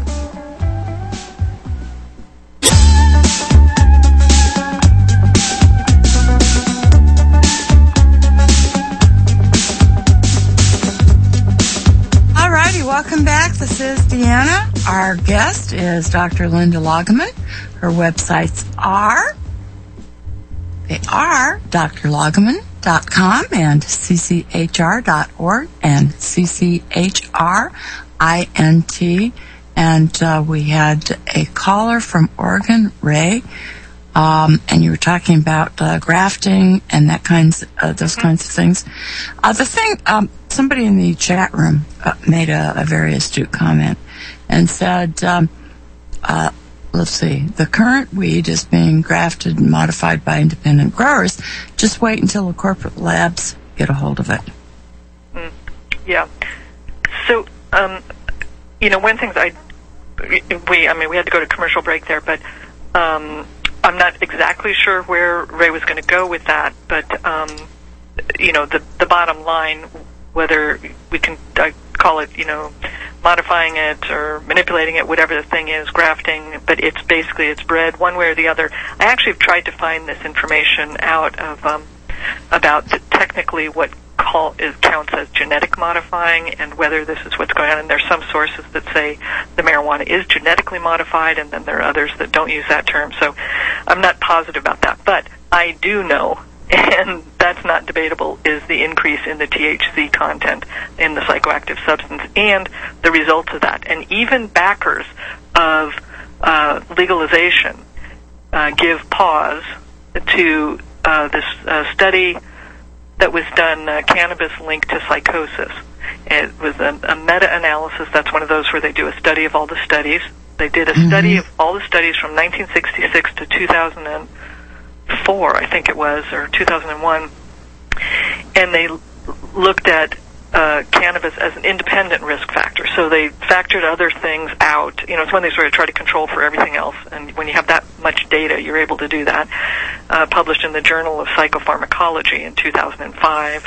Welcome back. This is Deanna. Our guest is Doctor Linda Loggeman. Her websites are, they are D R loggeman dot com and C C H R dot org and C C H R I N T. And uh, we had a caller from Oregon, Ray, um, and you were talking about uh, grafting and that kinds, uh, those kinds of things. Uh, the thing, um, somebody in the chat room uh, made a, a very astute comment and said, um, uh, let's see, the current weed is being grafted and modified by independent growers. Just wait until the corporate labs get a hold of it. Mm, yeah. So, um, you know, one thing I, we, I mean, we had to go to commercial break there, but um, I'm not exactly sure where Ray was going to go with that, but, um, you know, the, the bottom line, whether we can uh, call it, you know, modifying it or manipulating it, whatever the thing is, grafting, but it's basically, it's bred one way or the other. I actually have tried to find this information out of, um, about the, technically what call, is, counts as genetic modifying and whether this is what's going on. And there's some sources that say the marijuana is genetically modified, and then there are others that don't use that term. So I'm not positive about that. But I do know, and that's not debatable, is the increase in the T H C content in the psychoactive substance and the results of that. And even backers of uh, legalization uh, give pause to uh, this uh, study that was done, uh, Cannabis Linked to Psychosis. It was a, a meta-analysis. That's one of those where they do a study of all the studies. They did a mm-hmm. study of all the studies from nineteen sixty-six to two thousand four, I think it was, or two thousand one, and they l- looked at uh, cannabis as an independent risk factor. So they factored other things out. You know, it's when they sort of try to control for everything else, and when you have that much data, you're able to do that. Uh, published in the Journal of Psychopharmacology in two thousand five.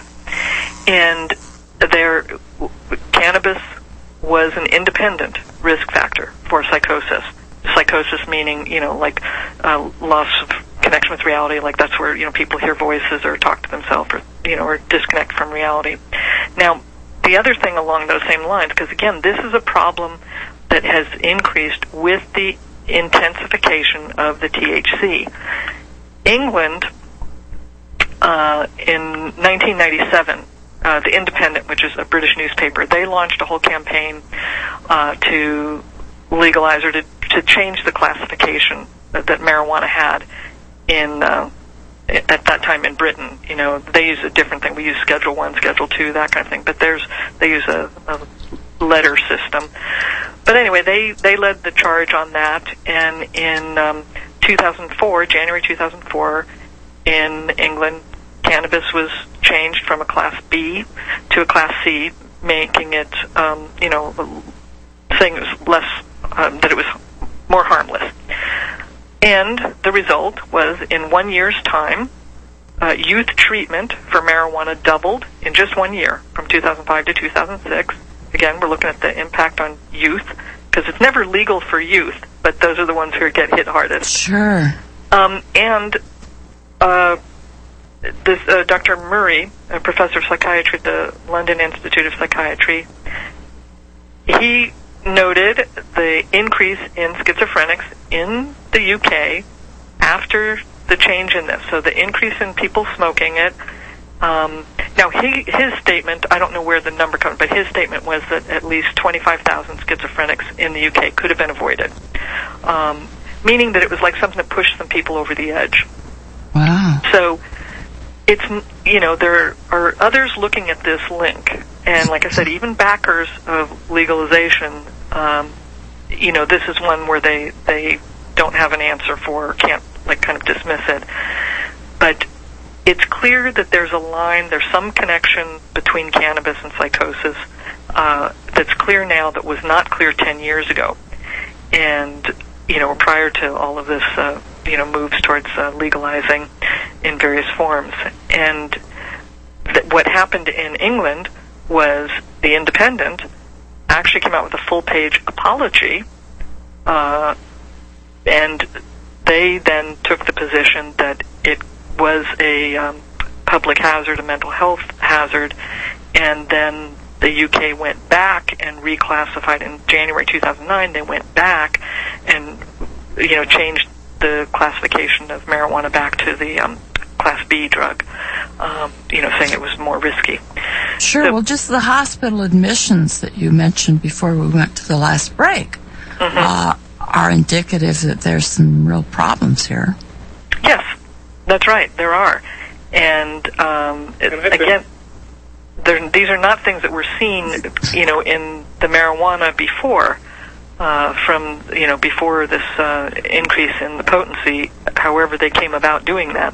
And their cannabis was an independent risk factor for psychosis. Psychosis meaning, you know, like uh, loss of connection with reality, like that's where, you know, people hear voices or talk to themselves or, you know, or disconnect from reality. Now, the other thing along those same lines, because again, this is a problem that has increased with the intensification of the T H C. England, uh, in nineteen ninety-seven, uh, The Independent, which is a British newspaper, they launched a whole campaign uh, to legalize or to, to change the classification that, that marijuana had in uh, at that time in Britain. You know, they use a different thing. We use Schedule One, Schedule Two, that kind of thing. But there's they use a, a letter system. But anyway, they they led the charge on that, and in um, two thousand four, January two thousand four, in England, cannabis was changed from a Class B to a Class C, making it, um, you know, saying it was less, um, that it was more harmless. And the result was, in one year's time, uh, youth treatment for marijuana doubled in just one year, from two thousand five to two thousand six. Again, we're looking at the impact on youth, because it's never legal for youth, but those are the ones who get hit hardest. Sure. Um, and uh, this uh, Doctor Murray, a professor of psychiatry at the London Institute of Psychiatry, he noted the increase in schizophrenics in the U K after the change in this. So the increase in people smoking it Um, now, he, his statement, I don't know where the number comes, but his statement was that at least twenty-five thousand schizophrenics in the U K could have been avoided, um, meaning that it was like something that pushed some people over the edge. Wow. So, it's, you know, there are others looking at this link, and like I said, even backers of legalization, um, you know, this is one where they, they don't have an answer for, or can't, like, kind of dismiss it. But it's clear that there's a line, there's some connection between cannabis and psychosis uh, that's clear now that was not clear ten years ago. And, you know, prior to all of this, uh, you know, moves towards uh, legalizing in various forms. And th- what happened in England was The Independent actually came out with a full-page apology, uh, and they then took the position that it was a um, public hazard, a mental health hazard, and then the U K went back and reclassified in January two thousand nine. They went back and, you know, changed the classification of marijuana back to the um, Class B drug, um, you know, saying it was more risky. Sure, So, well, just the hospital admissions that you mentioned before we went to the last break mm-hmm. uh, are indicative that there's some real problems here. Yes, that's right, there are. And, um, it, again, these are not things that were seen, you know, in the marijuana before, uh, from, you know, before this uh, increase in the potency, however they came about doing that.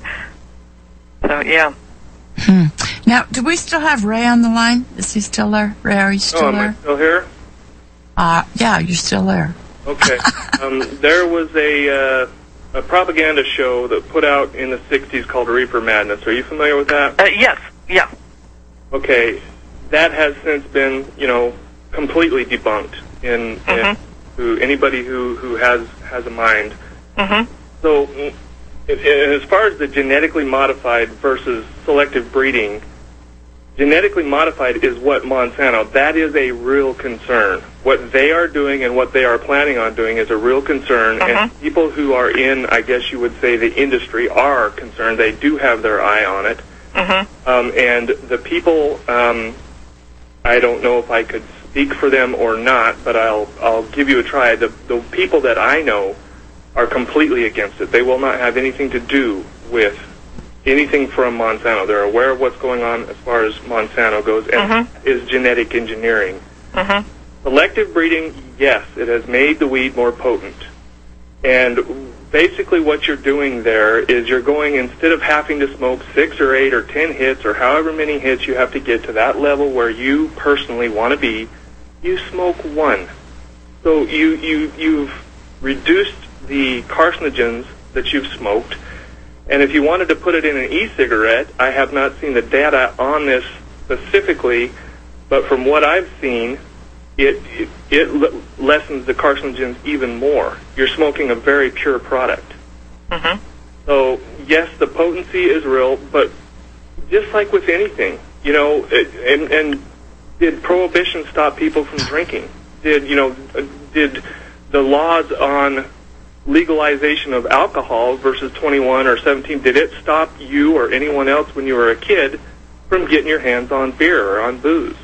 So, yeah. Hmm. Now, do we still have Ray on the line? Is he still there? Ray, are you still oh, am there? I still here? Uh, yeah, you're still there. Okay. um, there was a... Uh, a propaganda show that put out in the sixties called Reefer Madness. Are you familiar with that? Uh, yes, yeah. Okay, that has since been, you know, completely debunked in, Mm-hmm. in who, anybody who, who has, has a mind. Mm-hmm. So, it, it, as far as the genetically modified versus selective breeding, genetically modified is what Monsanto, that is a real concern. What they are doing and what they are planning on doing is a real concern, Uh-huh. and people who are in, I guess you would say, the industry are concerned. They do have their eye on it. Uh-huh. Um, and the people, um, I don't know if I could speak for them or not, but I'll I'll give you a try. The, the people that I know are completely against it. They will not have anything to do with anything from Monsanto. They're aware of what's going on as far as Monsanto goes, and Uh-huh. is genetic engineering. Uh-huh. Selective breeding, yes, it has made the weed more potent. And basically what you're doing there is you're going, instead of having to smoke six or eight or ten hits or however many hits you have to get to that level where you personally want to be, you smoke one. So you, you, you've reduced the carcinogens that you've smoked. And if you wanted to put it in an e-cigarette, I have not seen the data on this specifically, but from what I've seen, it it, it l- lessens the carcinogens even more. You're smoking a very pure product. Mm-hmm. So, yes, the potency is real, but just like with anything, you know, it, and, and did prohibition stop people from drinking? Did, you know, did the laws on legalization of alcohol versus twenty-one or seventeen, did it stop you or anyone else when you were a kid from getting your hands on beer or on booze?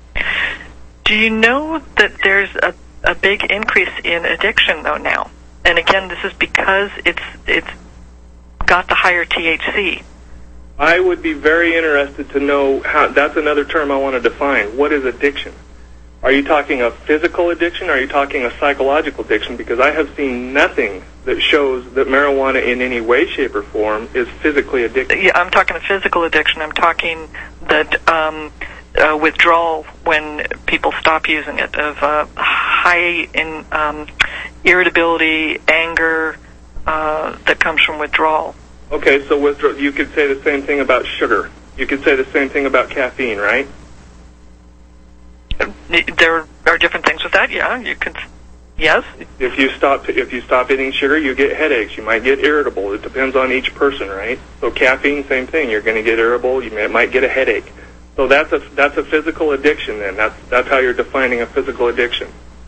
Do you know that there's a, a big increase in addiction, though, now? And again, this is because it's it's got the higher T H C. I would be very interested to know how, that's another term I want to define. What is addiction? Are you talking a physical addiction? Or are you talking a psychological addiction? Because I have seen nothing that shows that marijuana in any way, shape, or form is physically addictive. Yeah, I'm talking a physical addiction. I'm talking that um, uh, withdrawal when people stop using it, of uh, high in um, irritability, anger uh, that comes from withdrawal. Okay, so withdraw- you could say the same thing about sugar. You could say the same thing about caffeine, right? There are different things with that. Yeah, you can. Yes. If you stop, if you stop eating sugar, you get headaches. You might get irritable. It depends on each person, right? So caffeine, same thing. You're going to get irritable. You may, might get a headache. So that's a that's a physical addiction. Then that's that's how you're defining a physical addiction.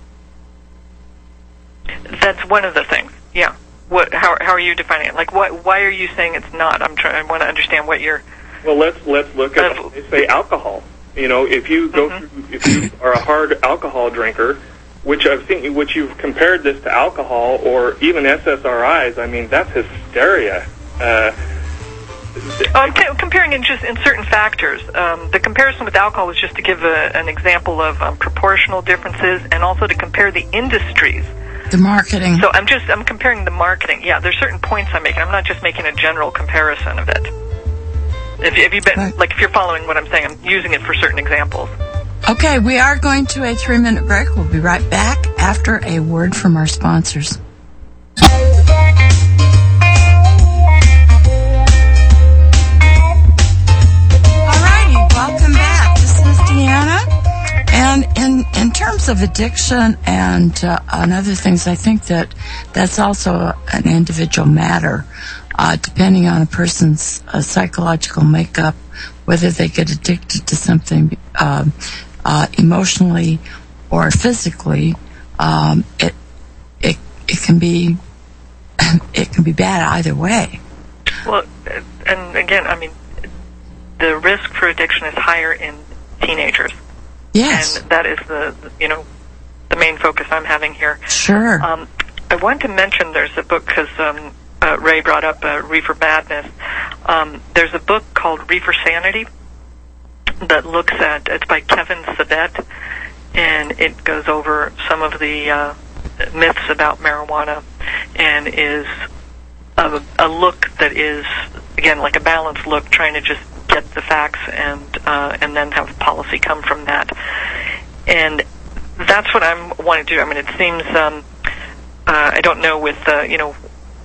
That's one of the things. Yeah. What? How? How are you defining it? Like, what? Why are you saying it's not? I'm trying. I want to understand what you're Well, let's let's look at uh, they say alcohol. You know, if you go mm-hmm. through, if you are a hard alcohol drinker, which I've seen, which you've compared this to alcohol or even S S R Is, I mean, that's hysteria. Uh, I'm c- comparing in just in certain factors. Um, the comparison with alcohol was just to give a, an example of um, proportional differences, and also to compare the industries. The marketing. So I'm just I'm comparing the marketing. Yeah, there's certain points I'm making. I'm not just making a general comparison of it. If, if you've been right. like if you're following what I'm saying, I'm using it for certain examples. Okay, we are going to a three-minute break. We'll be right back after a word from our sponsors. Welcome back. This is Deanna. And in, in terms of addiction and, uh, and other things, I think that that's also an individual matter, uh, depending on a person's uh, psychological makeup, whether they get addicted to something uh, uh, emotionally or physically. Um, it it it can be it can be bad either way. Well, and again, I mean, the risk for addiction is higher in teenagers. Yes. And that is the, you know, the main focus I'm having here. Sure. Um, I wanted to mention there's a book, because um, uh, Ray brought up uh, Reefer Madness. Um, there's a book called Reefer Sanity that looks at, it's by Kevin Sabet, and it goes over some of the uh, myths about marijuana, and is a, a look that is, again, like a balanced look, trying to just get the facts and uh, and then have policy come from that. And that's what I'm wanting to do. I mean, it seems, um, uh, I don't know with, uh, you know,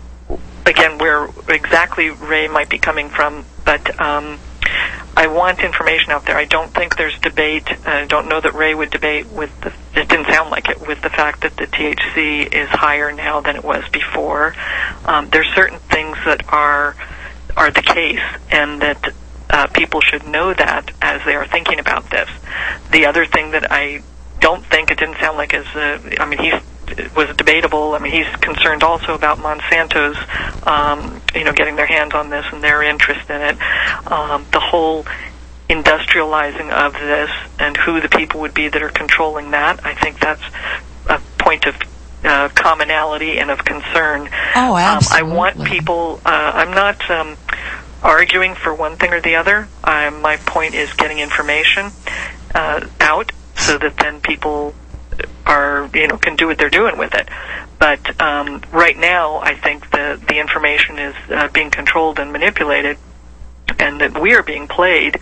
again, where exactly Ray might be coming from, but um, I want information out there. I don't think there's debate. I don't know that Ray would debate with the, it didn't sound like it, with the fact that the T H C is higher now than it was before. Um, there's certain things that are are the case, and that Uh, people should know that as they are thinking about this. The other thing that I don't think, it didn't sound like is, uh, I mean, he was debatable. I mean, he's concerned also about Monsanto's, um, you know, getting their hands on this and their interest in it. Um, the whole industrializing of this and who the people would be that are controlling that, I think that's a point of uh, commonality and of concern. Oh, absolutely. Um, I want people, uh, I'm not Um, arguing for one thing or the other. Uh, my point is getting information uh, out so that then people are, you know, can do what they're doing with it. But um, right now, I think the the information is uh, being controlled and manipulated, and that we are being played,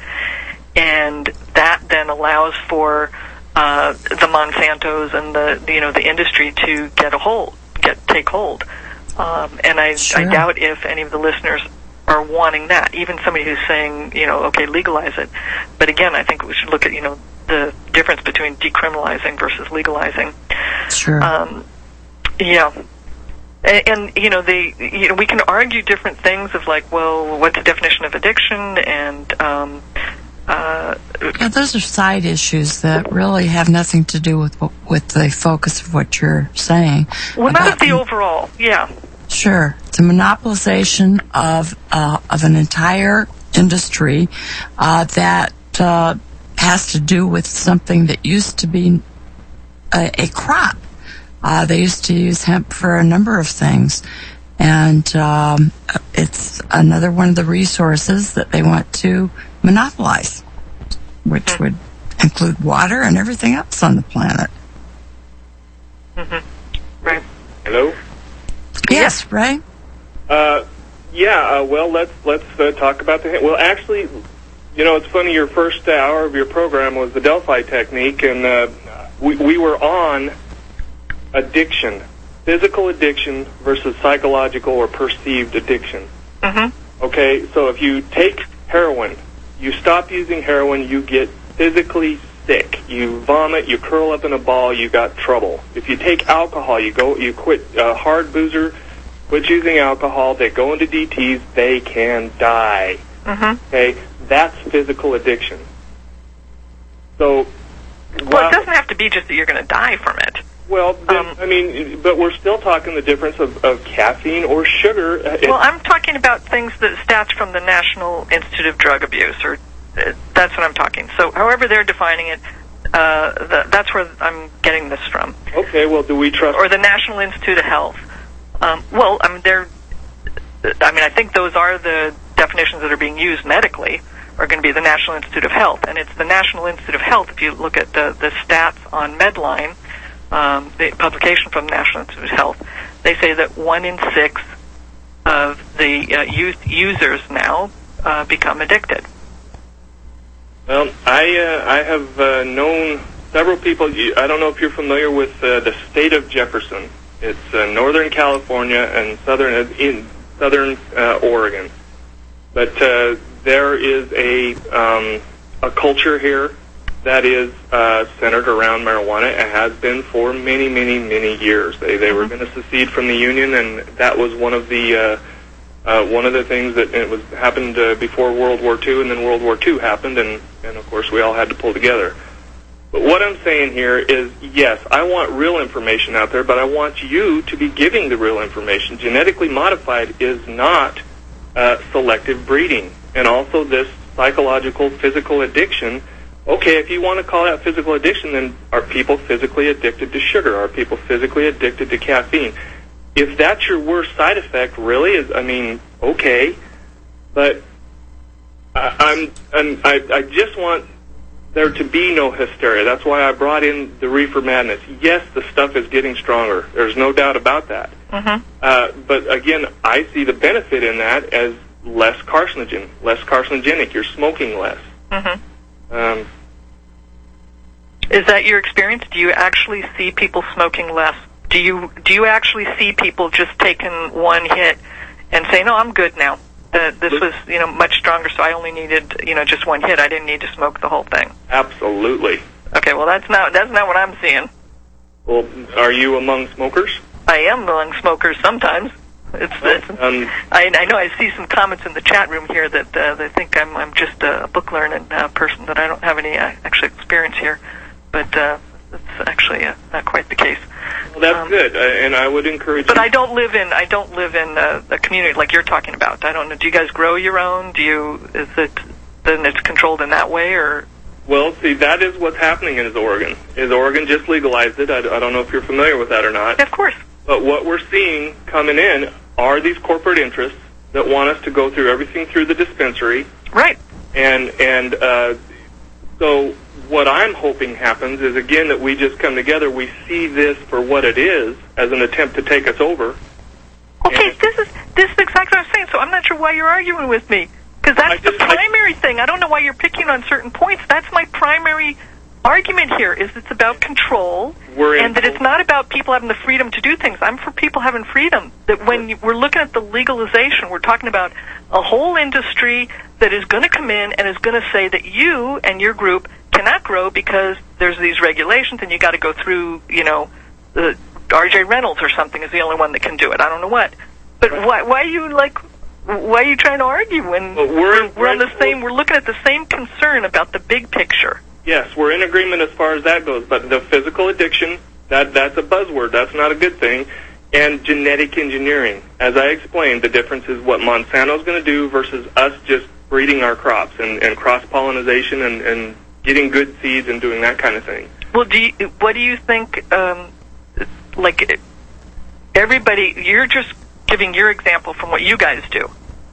and that then allows for uh, the Monsantos and the, you know, the industry to get a hold, get take hold. Um, and I, sure. I doubt if any of the listeners are wanting that, even somebody who's saying, you know, okay, legalize it. But again, I think we should look at, you know, the difference between decriminalizing versus legalizing. Sure. Um, yeah. And, and, you know, they, you know, we can argue different things of like, well, what's the definition of addiction? And, um, uh, yeah, those are side issues that really have nothing to do with with the focus of what you're saying. Well, not of the overall, yeah. Sure. The monopolization of uh, of an entire industry uh, that uh, has to do with something that used to be a, a crop. Uh, they used to use hemp for a number of things. And um, it's another one of the resources that they want to monopolize, which mm-hmm. would include water and everything else on the planet. Mm-hmm. Right. Hello? Yes, Ray? Uh, yeah, uh, well, let's let's uh, talk about the... Well, actually, you know, it's funny, your first hour of your program was the Delphi technique, and uh, we, we were on addiction, physical addiction versus psychological or perceived addiction. Mm-hmm. Okay, so if you take heroin, you stop using heroin, you get physically sick. You vomit, you curl up in a ball, you got trouble. If you take alcohol, you go, you quit, uh, hard boozer, quit using alcohol, they go into D Ts, they can die. Mm-hmm. Okay, that's physical addiction. So, well, it doesn't have to be just that you're going to die from it. Well, then, Um, I mean, but we're still talking the difference of, of caffeine or sugar. Uh, well, I'm talking about things that stats from the National Institute of Drug Abuse, or uh, that's what I'm talking. So, however they're defining it, uh, the, that's where I'm getting this from. Okay, well, do we trust... Or the National Institute of Health. Um, well, I mean, they're. I mean, I think those are the definitions that are being used medically. Are going to be the National Institute of Health, and it's the National Institute of Health. If you look at the the stats on Medline. Um, the publication from the National Institute of Health, they say that one in six of the uh, youth users now uh, become addicted. Well, I uh, I have uh, known several people. I don't know if you're familiar with uh, the state of Jefferson. It's uh, Northern California and southern in southern uh, Oregon, but uh, there is a um, a culture here that is uh, centered around marijuana. It has been for many, many, many years. They they were going to secede from the Union, and that was one of the uh, uh, one of the things that it was happened uh, before World War Two, and then World War Two happened, and and of course we all had to pull together. But what I'm saying here is, yes, I want real information out there, but I want you to be giving the real information. Genetically modified is not uh, selective breeding, and also this psychological, physical addiction. Okay, if you want to call that physical addiction, then are people physically addicted to sugar? Are people physically addicted to caffeine? If that's your worst side effect, really, is I mean, okay, but I, I'm, I'm I, I just want there to be no hysteria. That's why I brought in the Reefer Madness. Yes, the stuff is getting stronger. There's no doubt about that. Mm-hmm. Uh, but again, I see the benefit in that as less carcinogen, less carcinogenic. You're smoking less. Mm-hmm. Um, Is that your experience? Do you actually see people smoking less? Do you do you actually see people just taking one hit and saying, "No, I'm good now. Uh, this was you know much stronger, so I only needed you know just one hit. I didn't need to smoke the whole thing." Absolutely. Okay, well that's not that's not what I'm seeing. Well, are you among smokers? I am among smokers sometimes. It's, it's um, I, I know I see some comments in the chat room here that uh, they think I'm I'm just a book learning uh, person, that I don't have any uh, actual experience here, but uh, it's actually uh, not quite the case. Well, that's um, good, uh, and I would encourage. But you. I don't live in I don't live in uh, a community like you're talking about. I don't know. Do you guys grow your own? Do you is it then it's controlled in that way, or? Well, see, that is what's happening in Oregon. Is Oregon just legalized it? I, I don't know if you're familiar with that or not. Yeah, of course. But what we're seeing coming in are these corporate interests that want us to go through everything through the dispensary. Right. And and uh, so what I'm hoping happens is, again, that we just come together, we see this for what it is, as an attempt to take us over. Okay, And this is this is exactly what I'm saying, so I'm not sure why you're arguing with me. Because that's just, the primary I, thing. I don't know why you're picking on certain points. That's my primary argument here, is it's about control, we're in, and that it's not about people having the freedom to do things. I'm for people having freedom. That when you, we're looking at the legalization, we're talking about a whole industry that is going to come in and is going to say that you and your group cannot grow because there's these regulations and you got to go through, you know, the R J Reynolds or something is the only one that can do it. I don't know what. But why, why are you, like, why are you trying to argue when well, we're, we're, we're on the we're, same, we're looking at the same concern about the big picture? Yes, we're in agreement as far as that goes, but the physical addiction, that that's a buzzword. That's not a good thing. And genetic engineering. As I explained, the difference is what Monsanto's going to do versus us just breeding our crops and, and cross-pollination and, and getting good seeds and doing that kind of thing. Well, do you, what do you think, um, like, everybody, you're just giving your example from what you guys do.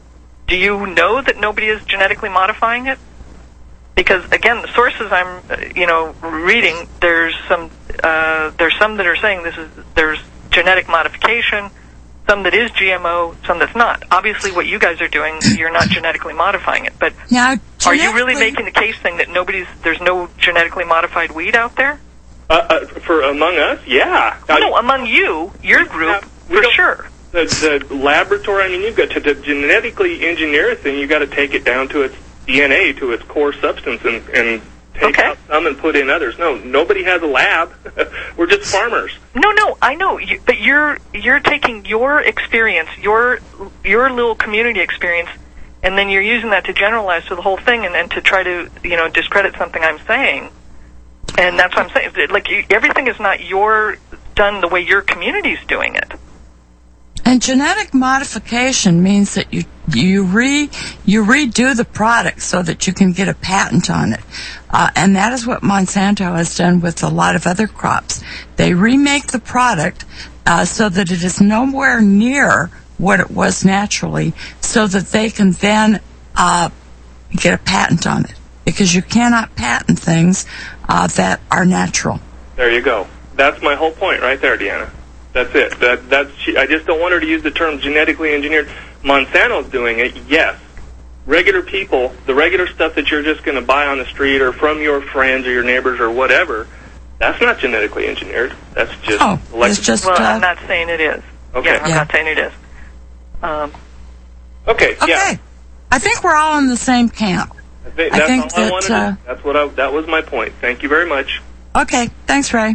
Do you know that nobody is genetically modifying it? Because, again, the sources I'm, uh, you know, reading, there's some, uh, there's some that are saying this is, there's genetic modification, some that is G M O, some that's not. Obviously, what you guys are doing, you're not genetically modifying it. But now, are you really making the case saying that nobody's, there's no genetically modified weed out there? Uh, uh, for among us, yeah. Well, no, among you, your group, for sure. The, the laboratory, I mean, you've got to, to genetically engineer a thing, you've got to take it down to its D N A, to its core substance, and, and take okay. out some and put in others. No, nobody has a lab. We're just farmers. No, no, I know, you, but you're you're taking your experience, your your little community experience, and then you're using that to generalize to the whole thing, and then to try to you know discredit something I'm saying. And that's what I'm saying. Like you, everything is not your done the way your community's doing it. And genetic modification means that you you re you redo the product so that you can get a patent on it, uh, and that is what Monsanto has done with a lot of other crops. They remake the product uh, so that it is nowhere near what it was naturally, so that they can then uh, get a patent on it, because you cannot patent things uh, that are natural. There you go. That's my whole point right there, Deanna. That's it. That that's. I just don't want her to use the term genetically engineered. Monsanto's doing it, yes. Regular people, the regular stuff that you're just going to buy on the street or from your friends or your neighbors or whatever, that's not genetically engineered. That's just. Oh, it's just. Well, uh, I'm not saying it is. Okay. Yeah, I'm Yeah. not saying it is. Um, Okay. Okay. Yeah. I think we're all in the same camp. I think I that's think all I that, wanted. uh, to, that's what I. That was my point. Thank you very much. Okay. Thanks, Ray.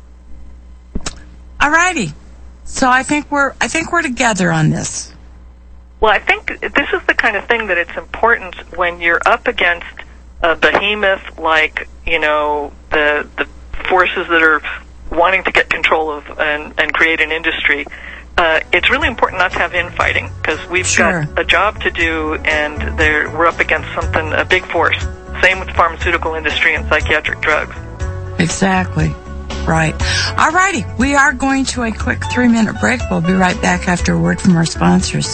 All righty. So I think we're I think we're together on this. Well, I think this is the kind of thing that it's important when you're up against a behemoth like, you know, the the forces that are wanting to get control of and, and create an industry. Uh, it's really important not to have infighting, because we've Sure. got a job to do, and there, we're up against something, a big force. Same with the pharmaceutical industry and psychiatric drugs. Exactly. Right. All righty. We are going to a quick three-minute break. We'll be right back after a word from our sponsors.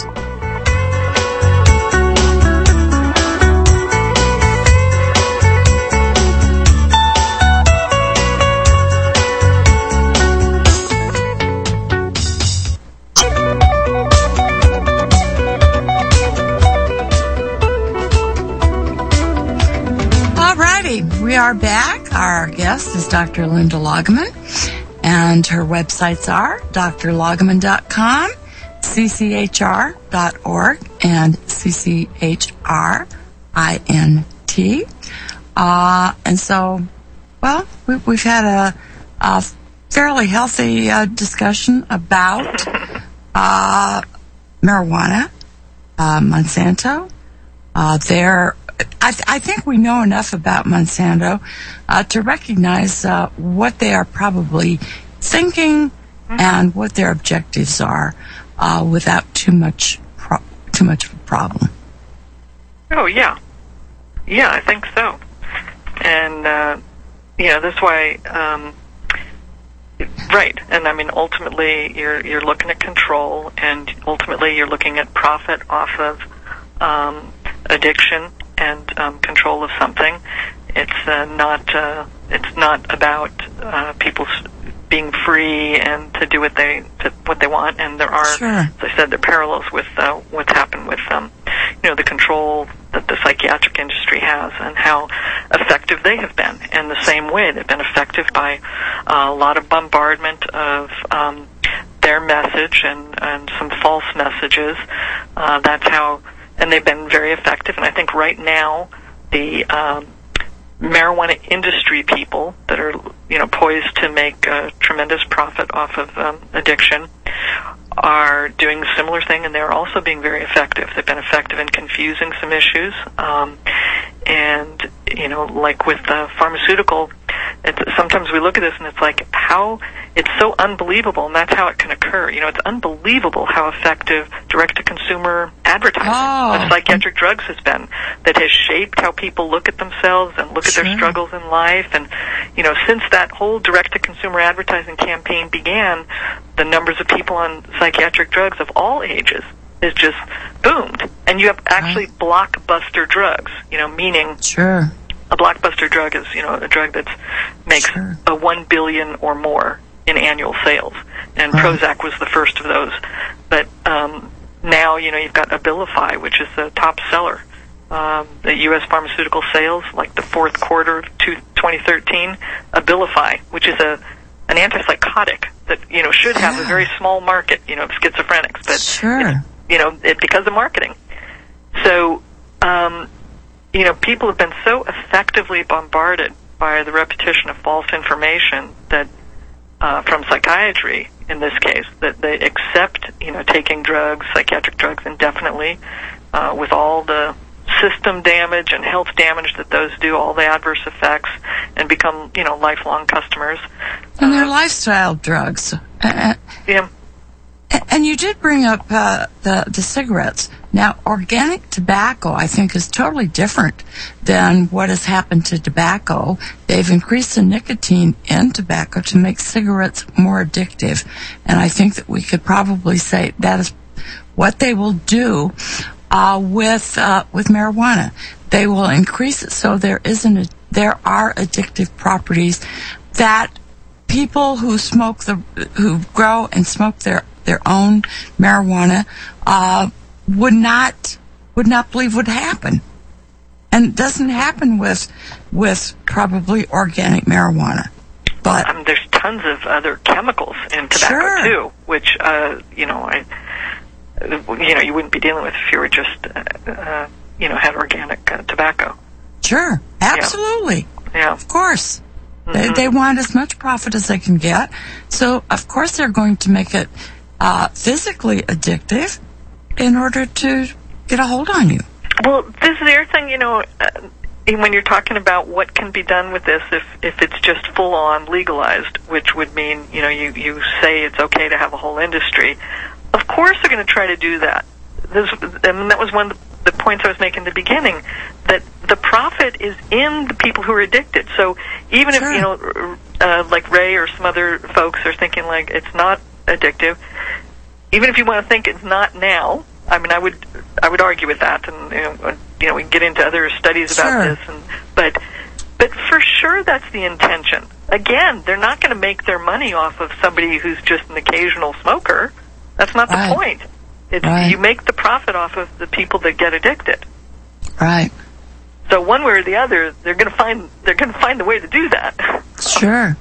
We are back. Our guest is Doctor Linda Loggeman, and her websites are d r loggeman dot com, c c h r dot org, and C C H R I N T. Uh, and so, well, we, we've had a, a fairly healthy uh, discussion about uh, marijuana, uh, Monsanto, uh, their I, th- I think we know enough about Monsanto uh, to recognize uh, what they are probably thinking mm-hmm. and what their objectives are uh, without too much pro- too much of a problem. Oh, yeah. Yeah, I think so. And, uh, you know, that's why, um, right, and I mean, ultimately you're, you're looking at control, and ultimately you're looking at profit off of um, addiction and um, control of something. It's uh, not. Uh, it's not about uh, people being free and to do what they to, what they want. And there are, sure. as I said, there are parallels with uh, what's happened with, um, you know, the control that the psychiatric industry has and how effective they have been. And the same way, they've been effective by uh, a lot of bombardment of um, their message and and some false messages. Uh, that's how. And they've been very effective. And I think right now, the um, marijuana industry people that are, you know, poised to make a tremendous profit off of um, addiction are doing a similar thing, and they're also being very effective. They've been effective in confusing some issues. Um, and, you know, like with uh, pharmaceutical, it's, sometimes we look at this and it's like, how, it's so unbelievable, and that's how it can occur. You know, it's unbelievable how effective direct-to-consumer advertising oh. of psychiatric drugs has been, that has shaped how people look at themselves and look sure. at their struggles in life. And, you know, since that whole direct-to-consumer advertising campaign began, the numbers of people on psychiatric drugs of all ages is just boomed. And you have actually right. blockbuster drugs, you know, meaning sure. a blockbuster drug is, you know, a drug that makes sure. a one billion or more in annual sales. And right. Prozac was the first of those. But um, now, you know, you've got Abilify, which is the top seller. Um, the U S pharmaceutical sales, like the fourth quarter of twenty thirteen, Abilify, which is a an antipsychotic that, you know, should have a very small market, you know, of schizophrenics. But sure. you know, it, because of marketing. So, um, you know, people have been so effectively bombarded by the repetition of false information that, uh, from psychiatry, in this case, that they accept, you know, taking drugs, psychiatric drugs indefinitely, uh, with all the system damage and health damage that those do, all the adverse effects, and become, you know, lifelong customers. And they're uh, lifestyle drugs. Uh, yeah. And you did bring up uh, the, the cigarettes. Now, organic tobacco, I think, is totally different than what has happened to tobacco. They've increased the nicotine in tobacco to make cigarettes more addictive. And I think that we could probably say that is what they will do uh, with uh, with marijuana. They will increase it so there isn't a, there are addictive properties that people who smoke the who grow and smoke their their own marijuana uh, would not would not believe would happen, and it doesn't happen with with probably organic marijuana. But um, there's tons of other chemicals in tobacco sure. too, which uh, you know, I, you know, you wouldn't be dealing with if you were just uh, uh, you know had organic uh, tobacco. Sure, absolutely, yeah, yeah. Of course. Mm-hmm. They they want as much profit as they can get, so of course they're going to make it uh, physically addictive in order to get a hold on you. Well, this is the other thing, you know, uh, when you're talking about what can be done with this, if if it's just full on legalized, which would mean, you know, you you say it's okay to have a whole industry. Of course, they're going to try to do that. This, and that was one of the, the points I was making at the beginning, that the profit is in the people who are addicted. So even sure. if, you know, uh, like Ray or some other folks are thinking like it's not addictive, even if you want to think it's not now, I mean, I would I would argue with that, and you know, you know we can get into other studies about sure. this, and but but for sure that's the intention. Again, they're not going to make their money off of somebody who's just an occasional smoker. That's not right. the point. It's, right. You make the profit off of the people that get addicted. Right. So one way or the other, they're going to find they're going to find a way to do that. Sure.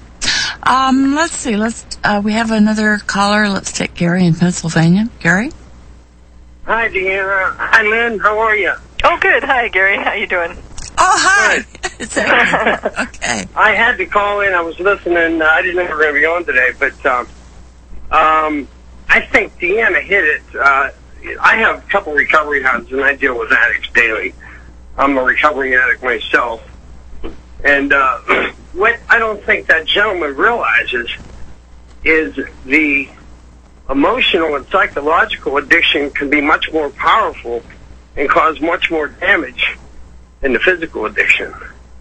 Um, let's see. Let's. Uh, we have another caller. Let's take Gary in Pennsylvania. Gary. Hi, Deanna. Hi, Lynn. How are you? Oh, good. Hi, Gary. How you doing? Oh, hi. Okay. I had to call in. I was listening. Uh, I didn't know we were going to be on today, but um, um, I think Deanna hit it. Uh, I have a couple recovery hubs, and I deal with addicts daily. I'm a recovering addict myself. And uh, what I don't think that gentleman realizes is the emotional and psychological addiction can be much more powerful and cause much more damage than the physical addiction.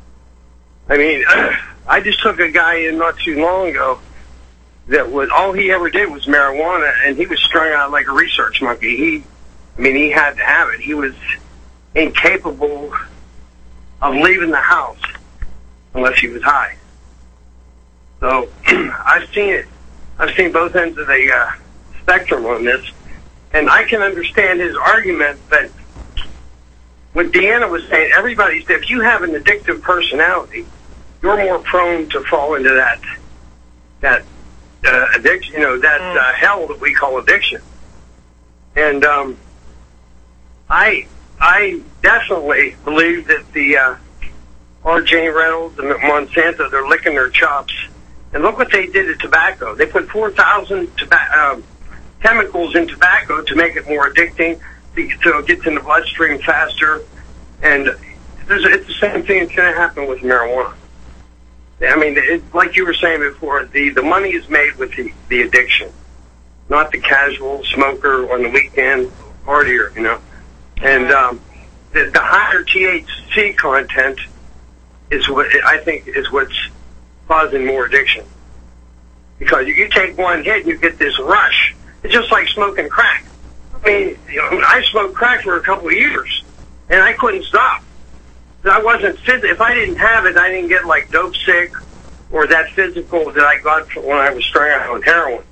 I mean, I just took a guy in not too long ago that was all he ever did was marijuana, and he was strung out like a research monkey. He, I mean, he had to have it. He was incapable of leaving the house unless he was high. So I've seen it. I've seen both ends of the uh, spectrum on this, and I can understand his argument that what Deanna was saying, everybody's, if you have an addictive personality, you're more prone to fall into that that uh, addiction, you know, that uh, hell that we call addiction. And um, I I definitely believe that the uh, R J Reynolds and Monsanto, they're licking their chops. And look what they did to tobacco. They put four thousand toba- um, chemicals in tobacco to make it more addicting, so it gets in the bloodstream faster. And there's, it's the same thing that's going to happen with marijuana. I mean, it, like you were saying before, the, the money is made with the, the addiction, not the casual smoker on the weekend partier, you know. And um, the, the higher T H C content is what I think is what's causing more addiction. Because you take one hit and you get this rush. It's just like smoking crack. I mean, you know, I smoked crack for a couple of years, and I couldn't stop. I wasn't phys- if I didn't have it, I didn't get like dope sick or that physical that I got when I was strung out on heroin.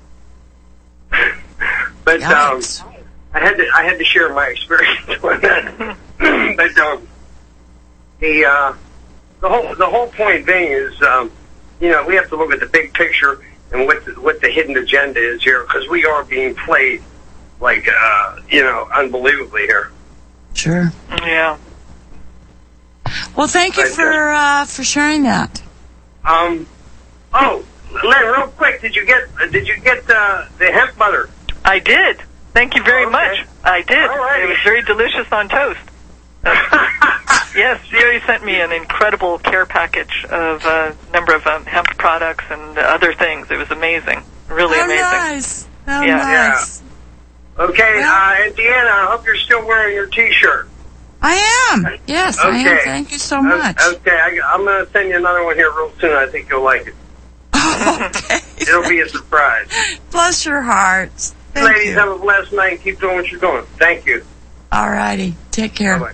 But um, I had to I had to share my experience with that. But um, the uh, the whole the whole point being is, um, you know, we have to look at the big picture and what the, what the hidden agenda is here, because we are being played like uh, you know, unbelievably here. Sure. Yeah. Well, thank you for uh, for sharing that. Um. Oh, Len, real quick, did you get did you get uh, the hemp butter? I did. Thank you very okay. much. I did. All right. It was very delicious on toast. Yes, Jerry sent me an incredible care package of a number of um, hemp products and other things. It was amazing. Really How amazing. Nice. How Yeah. nice. Okay, Well- uh, and Deanna, I hope you're still wearing your T-shirt. I am. Yes, I am. Okay. Thank you so much. Okay, I, I'm going to send you another one here real soon. I think you'll like it. Okay. It'll be a surprise. Bless your hearts. Thank Ladies, you. have a blessed night and keep doing what you're doing. Thank you. All righty. Take care. Bye-bye.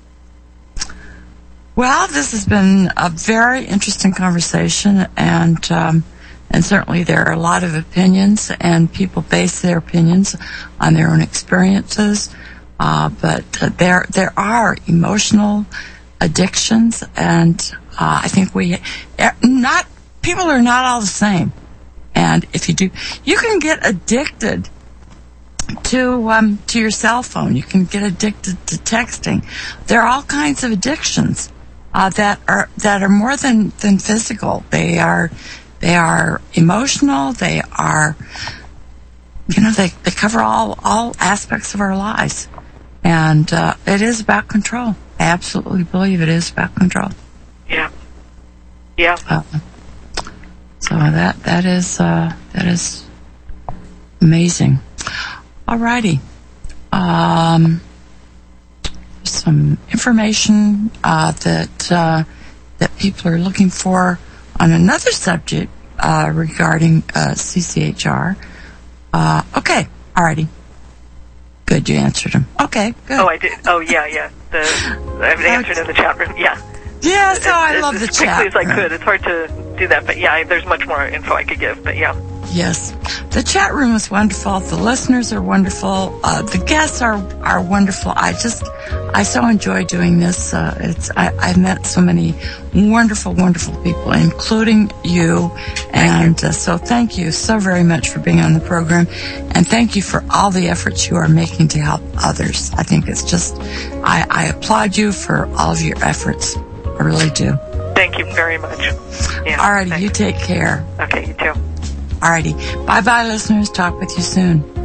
Well, this has been a very interesting conversation, and um, and certainly there are a lot of opinions, and people base their opinions on their own experiences. Uh, but uh, there there are emotional addictions, and uh, I think we not people are not all the same. And if you do, you can get addicted to um, to your cell phone. You can get addicted to texting. There are all kinds of addictions. Uh, that are that are more than, than physical. They are they are emotional. They are, you know, they, they cover all all aspects of our lives, and uh, it is about control. I absolutely believe it is about control. Yeah. Yeah. Uh, so that that is uh, that is amazing. Alrighty. Um. Some information uh, that uh, that people are looking for on another subject uh, regarding uh, C C H R. Uh, okay, alrighty. Good, you answered them. Okay, good. Oh, I did. Oh, yeah, yeah. The I've answered in the chat room. Yeah. Yeah, so I As- love as the quickly chat as I room. could. It's hard to do that, but yeah, I, there's much more info I could give. But yeah. Yes, the chat room is wonderful. The listeners are wonderful. Uh, the guests are are wonderful. I just I so enjoy doing this. Uh, it's I, I've met so many wonderful, wonderful people, including you. And uh, so thank you so very much for being on the program, and thank you for all the efforts you are making to help others. I think it's just I, I applaud you for all of your efforts. I really do. Thank you very much. Yeah. All righty, thanks. you take care. Okay, you too. All righty, bye bye, listeners. Talk with you soon.